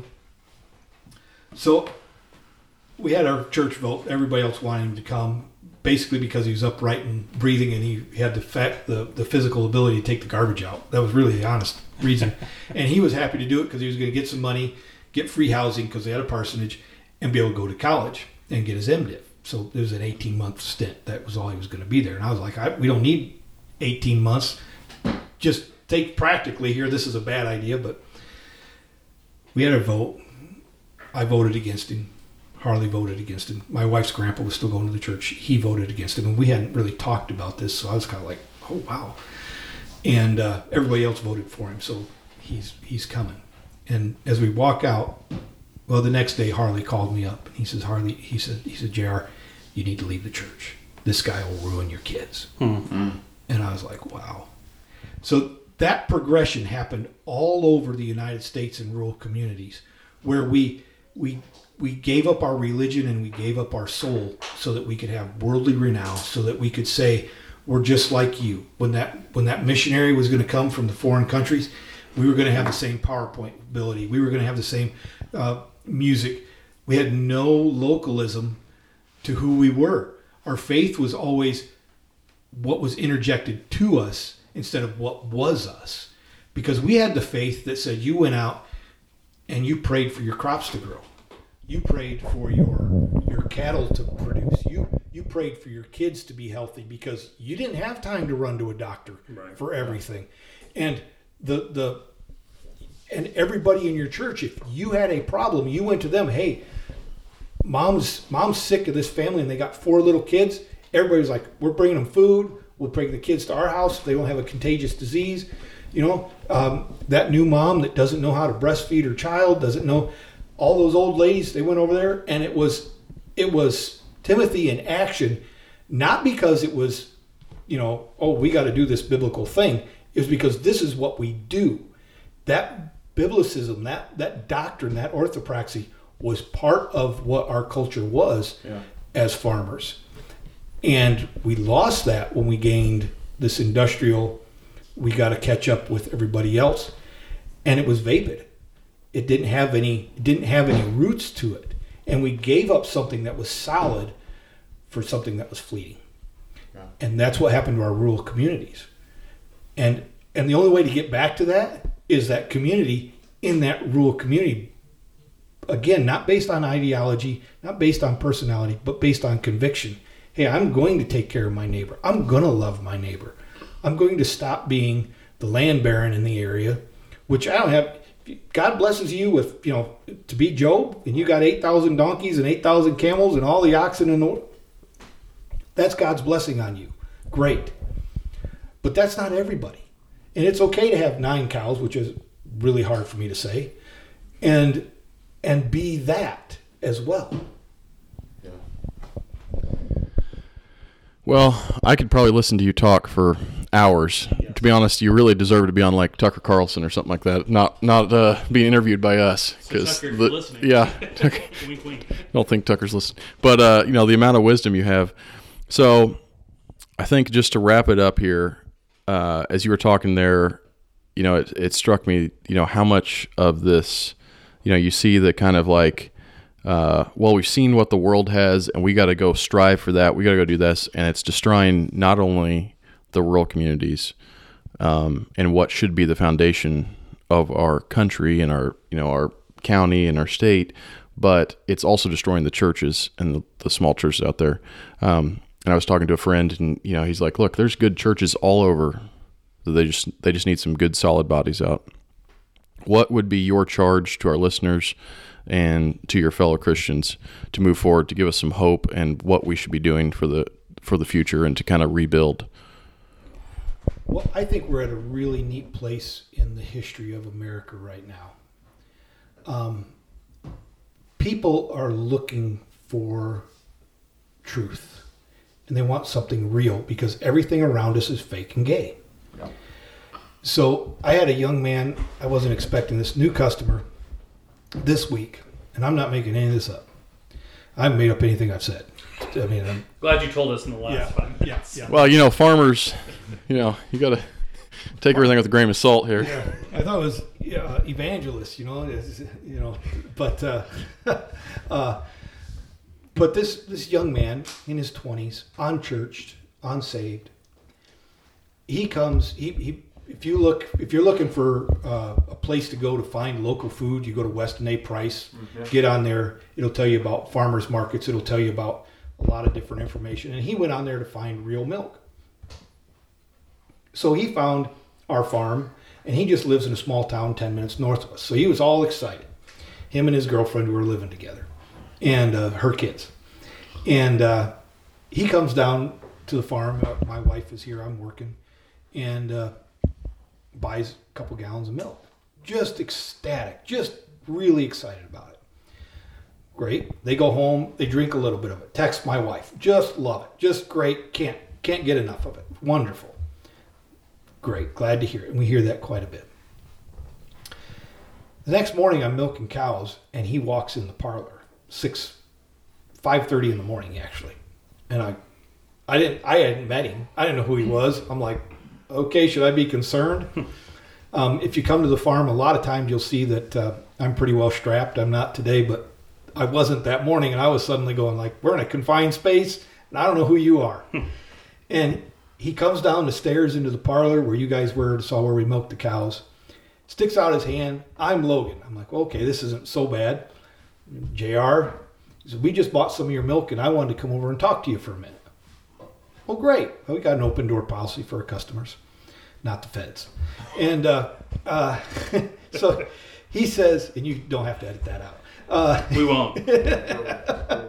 So we had our church vote. Everybody else wanted him to come, basically because he was upright and breathing, and he had the fact, the, the physical ability to take the garbage out. That was really the honest reason. And he was happy to do it because he was going to get some money, get free housing because they had a parsonage, and be able to go to college and get his MDiv. So it was an eighteen-month stint. That was all he was going to be there. And I was like, I, we don't need eighteen months. Just take practically here. This is a bad idea, but we had a vote. I voted against him. Harley voted against him. My wife's grandpa was still going to the church. He voted against him. And we hadn't really talked about this, so I was kind of like, oh, wow. And uh, everybody else voted for him, so he's he's coming. And as we walk out, well, the next day, Harley called me up. And he says, Harley, he said, he said, J R, you need to leave the church. This guy will ruin your kids. Mm-hmm. And I was like, wow. So that progression happened all over the United States in rural communities where we we we gave up our religion and we gave up our soul so that we could have worldly renown, so that we could say, we're just like you. When that when that missionary was going to come from the foreign countries, we were going to have the same PowerPoint ability. We were going to have the same uh, music. We had no localism to who we were. Our faith was always what was interjected to us instead of what was us. Because we had the faith that said you went out and you prayed for your crops to grow. You prayed for your your cattle to produce. You you prayed for your kids to be healthy because you didn't have time to run to a doctor Right. for everything. And the the and everybody in your church, if you had a problem, you went to them. Hey, mom's mom's sick of this family and they got four little kids. Everybody was like, we're bringing them food. We'll bring the kids to our house. They won't have a contagious disease. You know, um, that new mom that doesn't know how to breastfeed her child, doesn't know. All those old ladies, they went over there, and it was it was Timothy in action, not because it was, you know, oh, we got to do this biblical thing. It was because this is what we do. That biblicism, that that doctrine, that orthopraxy was part of what our culture was Yeah. as farmers. And we lost that when we gained this industrial, we got to catch up with everybody else. And it was vapid. It didn't have any it didn't have any roots to it. And we gave up something that was solid for something that was fleeting. Yeah. And that's what happened to our rural communities. And and the only way to get back to that is that community in that rural community, again, not based on ideology, not based on personality, but based on conviction. Hey, I'm going to take care of my neighbor. I'm going to love my neighbor. I'm going to stop being the land baron in the area, which I don't have. God blesses you with, you know, to be Job, and you got eight thousand donkeys and eight thousand camels and all the oxen and the, that's God's blessing on you. Great. But that's not everybody. And it's okay to have nine cows, which is really hard for me to say, and and be that as well. Yeah. Well, I could probably listen to you talk for hours. Yes. To be honest, you really deserve to be on like Tucker Carlson or something like that, not not uh, being interviewed by us. So Tucker, if the, you're listening. yeah, Tucker, Wink, wink. I don't think Tucker's listening. But, uh, you know, the amount of wisdom you have. So I think just to wrap it up here, uh, as you were talking there, you know, it, it struck me, you know, how much of this, you know, you see the kind of like, uh, well, we've seen what the world has and we got to go strive for that. We got to go do this. And it's destroying not only the rural communities um, and what should be the foundation of our country and our, you know, our county and our state, but it's also destroying the churches and the, the small churches out there. Um, and I was talking to a friend, and you know, he's like, "Look, there's good churches all over. They just they just need some good, solid bodies out." What would be your charge to our listeners and to your fellow Christians to move forward, to give us some hope and what we should be doing for the for the future and to kind of rebuild? Well, I think we're at a really neat place in the history of America right now. Um, people are looking for truth, and they want something real because everything around us is fake and gay. Yeah. So I had a young man, I wasn't expecting this, new customer this week, and I'm not making any of this up. I haven't made up anything I've said. I mean, I'm glad you told us in the last yeah, five minutes. Yeah, yeah. Well, you know, farmers, you know, you got to take everything with a grain of salt here. Yeah, I thought it was uh, evangelist, you know, it's, you know, but uh, uh, but this this young man in his twenties, unchurched, unsaved, he comes. He, he if you look if you're looking for uh, a place to go to find local food, you go to Weston A. Price. Mm-hmm. Get on there. It'll tell you about farmers markets. It'll tell you about a lot of different information. And he went on there to find real milk. So he found our farm, and he just lives in a small town ten minutes north of us. So he was all excited. Him and his girlfriend were living together, and uh, her kids. And uh, he comes down to the farm. Uh, my wife is here. I'm working. And uh, buys a couple gallons of milk. Just ecstatic. Just really excited about it. Great. They go home. They drink a little bit of it. Text my wife. Just love it. Just great. Can't can't get enough of it. Wonderful. Great. Glad to hear it. And we hear that quite a bit. The next morning, I'm milking cows, and he walks in the parlor. Six, five thirty in the morning, actually. And I, I didn't. I hadn't met him. I didn't know who he was. I'm like, okay, should I be concerned? um, if you come to the farm, a lot of times you'll see that uh, I'm pretty well strapped. I'm not today, but I wasn't that morning, and I was suddenly going like, we're in a confined space, and I don't know who you are. And he comes down the stairs into the parlor where you guys were, saw where we milked the cows, sticks out his hand. I'm Logan. I'm like, well, okay, this isn't so bad. J R, he said, we just bought some of your milk, and I wanted to come over and talk to you for a minute. Well, great. Well, we got an open door policy for our customers, not the feds. And uh, uh, so he says, and you don't have to edit that out. Uh, we won't. uh,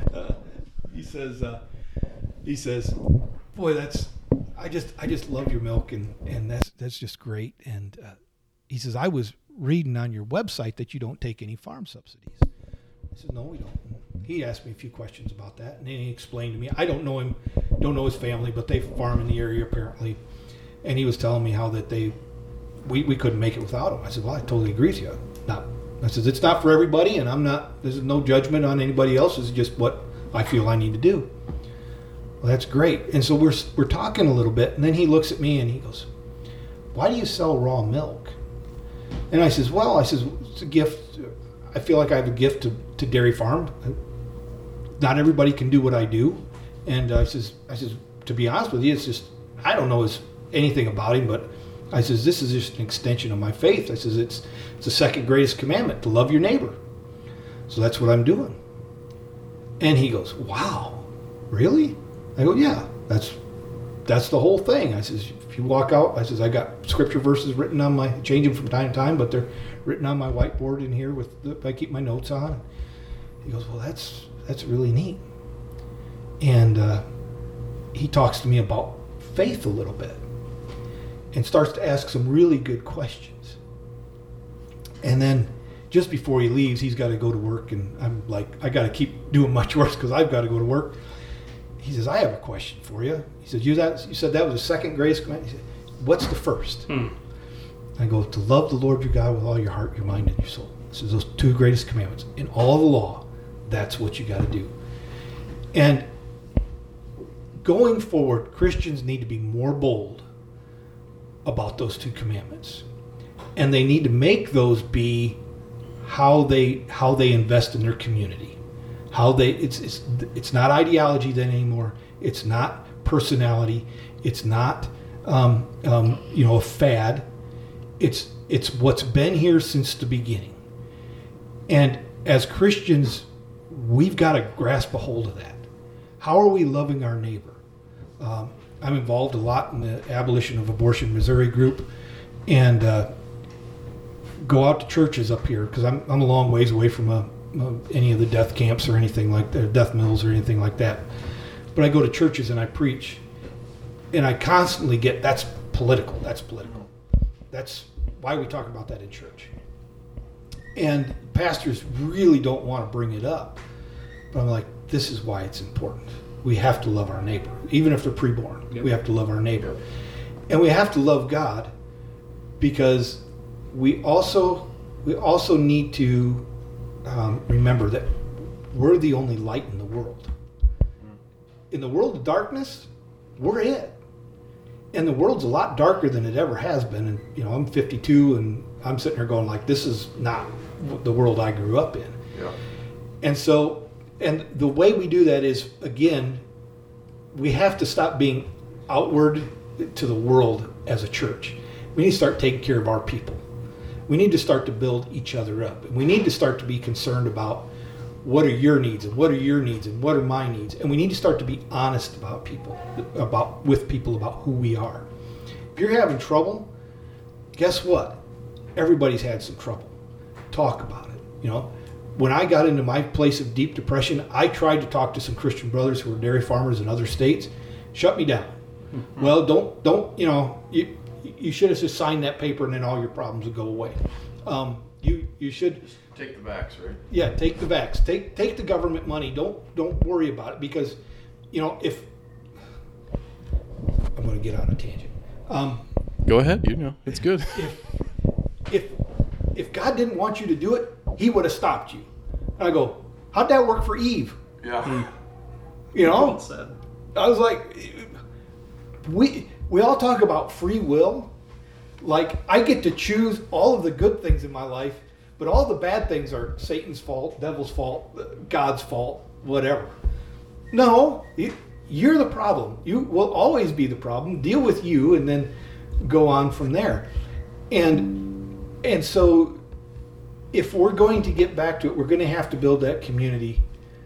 he says, uh, he says, boy, that's, I just, I just love your milk, and, and that's, that's just great. And uh, he says, I was reading on your website that you don't take any farm subsidies. I said, no, we don't. He asked me a few questions about that, and then he explained to me. I don't know him, don't know his family, but they farm in the area apparently. And he was telling me how that they, we, we couldn't make it without him. I said, well, I totally agree with you. Not, I said, it's not for everybody, and I'm not, there's no judgment on anybody else. It's just what I feel I need to do. Well, that's great. And so we're we're talking a little bit, and then he looks at me and he goes, why do you sell raw milk? And I says, well, I says, it's a gift. I feel like I have a gift to, to dairy farm. Not everybody can do what I do. And I says, I says, to be honest with you, it's just, I don't know his, anything about him, but I says, this is just an extension of my faith. I says, it's it's the second greatest commandment, to love your neighbor. So that's what I'm doing. And he goes, wow, really? I go, yeah, that's that's the whole thing. I says, if you walk out, I says, I got scripture verses written on my, change them from time to time, but they're written on my whiteboard in here with, the, I keep my notes on. He goes, well, that's that's really neat. And uh, he talks to me about faith a little bit and starts to ask some really good questions. And then just before he leaves, he's got to go to work, and I'm like, I got to keep doing much work because I've got to go to work. He says, I have a question for you. He says, you, that, you said that was the second greatest commandment. He said, what's the first? Hmm. I go, to love the Lord your God with all your heart, your mind, and your soul. He says, those two greatest commandments. In all the law, that's what you got to do. And going forward, Christians need to be more bold about those two commandments. And they need to make those be how they how they invest in their community. How they it's it's it's not ideology then anymore. It's not personality. It's not um, um, you know a fad. It's it's what's been here since the beginning. And as Christians, we've got to grasp a hold of that. How are we loving our neighbor? Um, I'm involved a lot in the Abolition of Abortion Missouri group, and uh, go out to churches up here because I'm I'm a long ways away from a, a, any of the death camps or anything like that, death mills or anything like that. But I go to churches and I preach, and I constantly get, that's political, that's political. That's why we talk about that in church. And pastors really don't want to bring it up. But I'm like, this is why it's important. We have to love our neighbor. Even if they're preborn, yep. We have to love our neighbor. And we have to love God because we also we also need to um, remember that we're the only light in the world. In the world of darkness, we're it. And the world's a lot darker than it ever has been. And, you know, I'm fifty-two and I'm sitting here going like, this is not the world I grew up in. Yeah. And so, and the way we do that is, again, we have to stop being outward to the world as a church. We need to start taking care of our people. We need to start to build each other up. And we need to start to be concerned about what are your needs and what are your needs and what are my needs. And we need to start to be honest about people, about with people about who we are. If you're having trouble, guess what? Everybody's had some trouble. Talk about it. You know, when I got into my place of deep depression, I tried to talk to some Christian brothers who were dairy farmers in other states. Shut me down. Mm-hmm. Well, don't, don't, you know, you, you should have just signed that paper and then all your problems would go away. Um, you, you should just take the vax, right? Yeah, take the vax. Take, take the government money. Don't, don't worry about it because, you know, if I'm going to get on a tangent. Um, Go ahead. You know, it's good. If, if, if God didn't want you to do it, he would have stopped you. And I go, how'd that work for Eve? Yeah. You know? Well said. I was like, we we all talk about free will. Like, I get to choose all of the good things in my life, but all the bad things are Satan's fault, devil's fault, God's fault, whatever. No, you, you're the problem. You will always be the problem. Deal with you and then go on from there. And and so if we're going to get back to it, we're going to have to build that community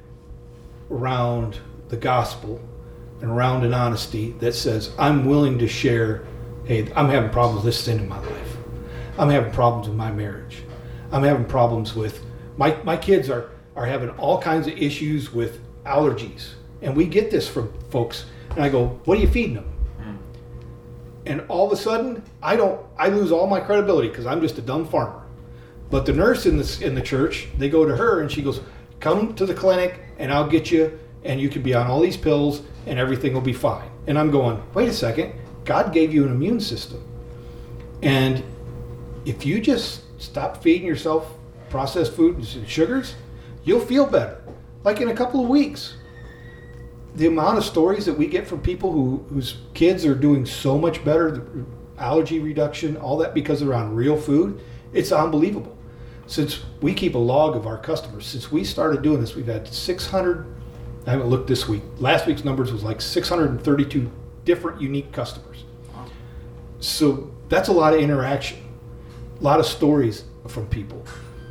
around the gospel and around an honesty that says, I'm willing to share, hey, I'm having problems with this sin in my life. I'm having problems with my marriage. I'm having problems with, my, my kids are, are having all kinds of issues with allergies. And we get this from folks. And I go, what are you feeding them? Mm. And all of a sudden, I don't, I lose all my credibility because I'm just a dumb farmer. But the nurse in the, in the church, they go to her and she goes, come to the clinic and I'll get you and you can be on all these pills and everything will be fine. And I'm going, wait a second, God gave you an immune system. And if you just stop feeding yourself processed food and sugars, you'll feel better. Like in a couple of weeks. The amount of stories that we get from people who whose kids are doing so much better, allergy reduction, all that because they're on real food, it's unbelievable. Since we keep a log of our customers, since we started doing this, we've had six hundred, I haven't looked this week, last week's numbers was like six hundred thirty-two different unique customers. Wow. So that's a lot of interaction, a lot of stories from people.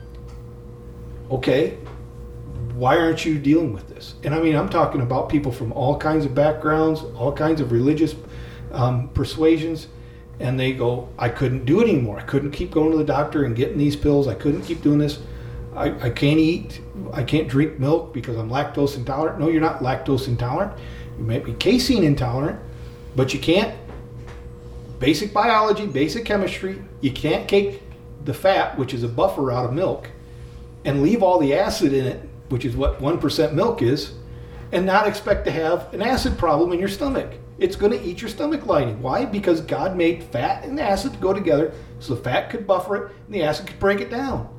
Okay, why aren't you dealing with this? And I mean, I'm talking about people from all kinds of backgrounds, all kinds of religious um, persuasions, and they go, I couldn't do it anymore. I couldn't keep going to the doctor and getting these pills. I couldn't keep doing this. I, I can't eat. I can't drink milk because I'm lactose intolerant. No, you're not lactose intolerant. You might be casein intolerant, but you can't. Basic biology, basic chemistry, you can't take the fat, which is a buffer out of milk, and leave all the acid in it, which is what one percent milk is, and not expect to have an acid problem in your stomach. It's going to eat your stomach lining. Why? Because God made fat and acid to go together so the fat could buffer it and the acid could break it down.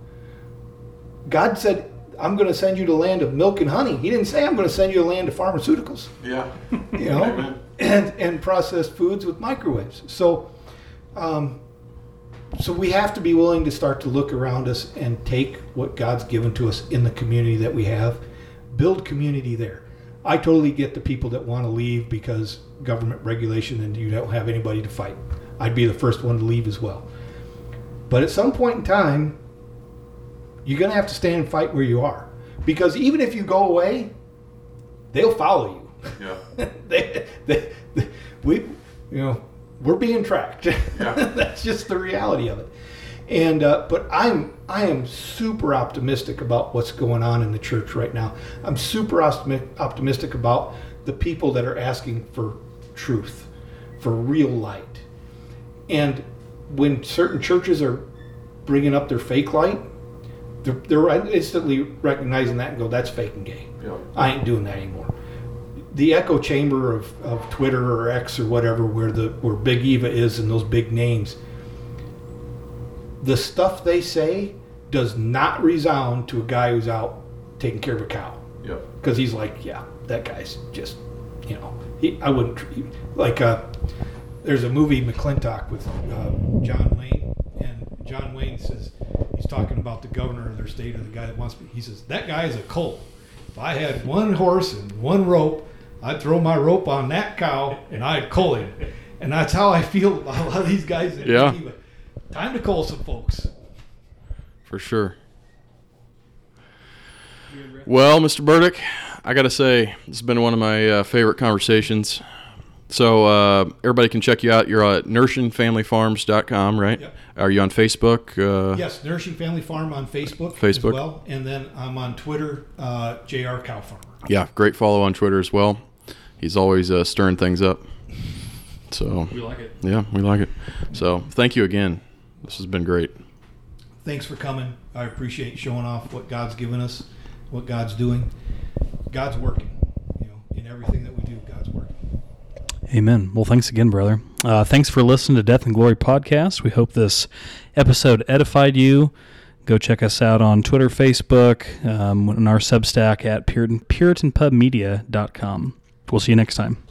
God said, I'm going to send you to the land of milk and honey. He didn't say, I'm going to send you to the land of pharmaceuticals. Yeah. You know, and, and processed foods with microwaves. So, um, so we have to be willing to start to look around us and take what God's given to us in the community that we have, build community there. I totally get the people that want to leave because government regulation and you don't have anybody to fight. I'd be the first one to leave as well. But at some point in time, you're going to have to stand and fight where you are. Because even if you go away, they'll follow you. Yeah. they, they, they, we, you know, we're being tracked. Yeah. That's just the reality of it. And uh, but I'm I am super optimistic about what's going on in the church right now. I'm super optimi- optimistic about the people that are asking for truth, for real light. And when certain churches are bringing up their fake light, they're, they're instantly recognizing that and go, that's fake and gay. Yeah. I ain't doing that anymore. The echo chamber of, of Twitter or X or whatever, where the where Big Eva is and those big names, the stuff they say does not resound to a guy who's out taking care of a cow. Yep. Because he's like, yeah, that guy's just, you know, he, I wouldn't, like, uh, there's a movie, McClintock, with uh, John Wayne, and John Wayne says, he's talking about the governor of their state, or the guy that wants to be, he says, that guy is a colt. If I had one horse and one rope, I'd throw my rope on that cow and I'd cull him. And that's how I feel about a lot of these guys. That Yeah. But time to cull some folks. For sure. Well, Mister Burdick, I got to say, this has been one of my uh, favorite conversations. So uh, everybody can check you out. You're at nourishing family farms dot com, right? Yep. Are you on Facebook? Uh, Yes, Nourishing Family Farm on Facebook, Facebook. as well. And then I'm on Twitter, uh, J R Cow Farmer. Yeah, great follow on Twitter as well. He's always uh, stirring things up. So We like it. yeah, we like it. So thank you again. This has been great. Thanks for coming. I appreciate showing off what God's given us, what God's doing. God's working. You know, in everything that we do, God's working. Amen. Well, thanks again, brother. Uh, thanks for listening to Death and Glory Podcast. We hope this episode edified you. Go check us out on Twitter, Facebook, um, and our Substack at Puritan, Puritan Pub Media dot com. We'll see you next time.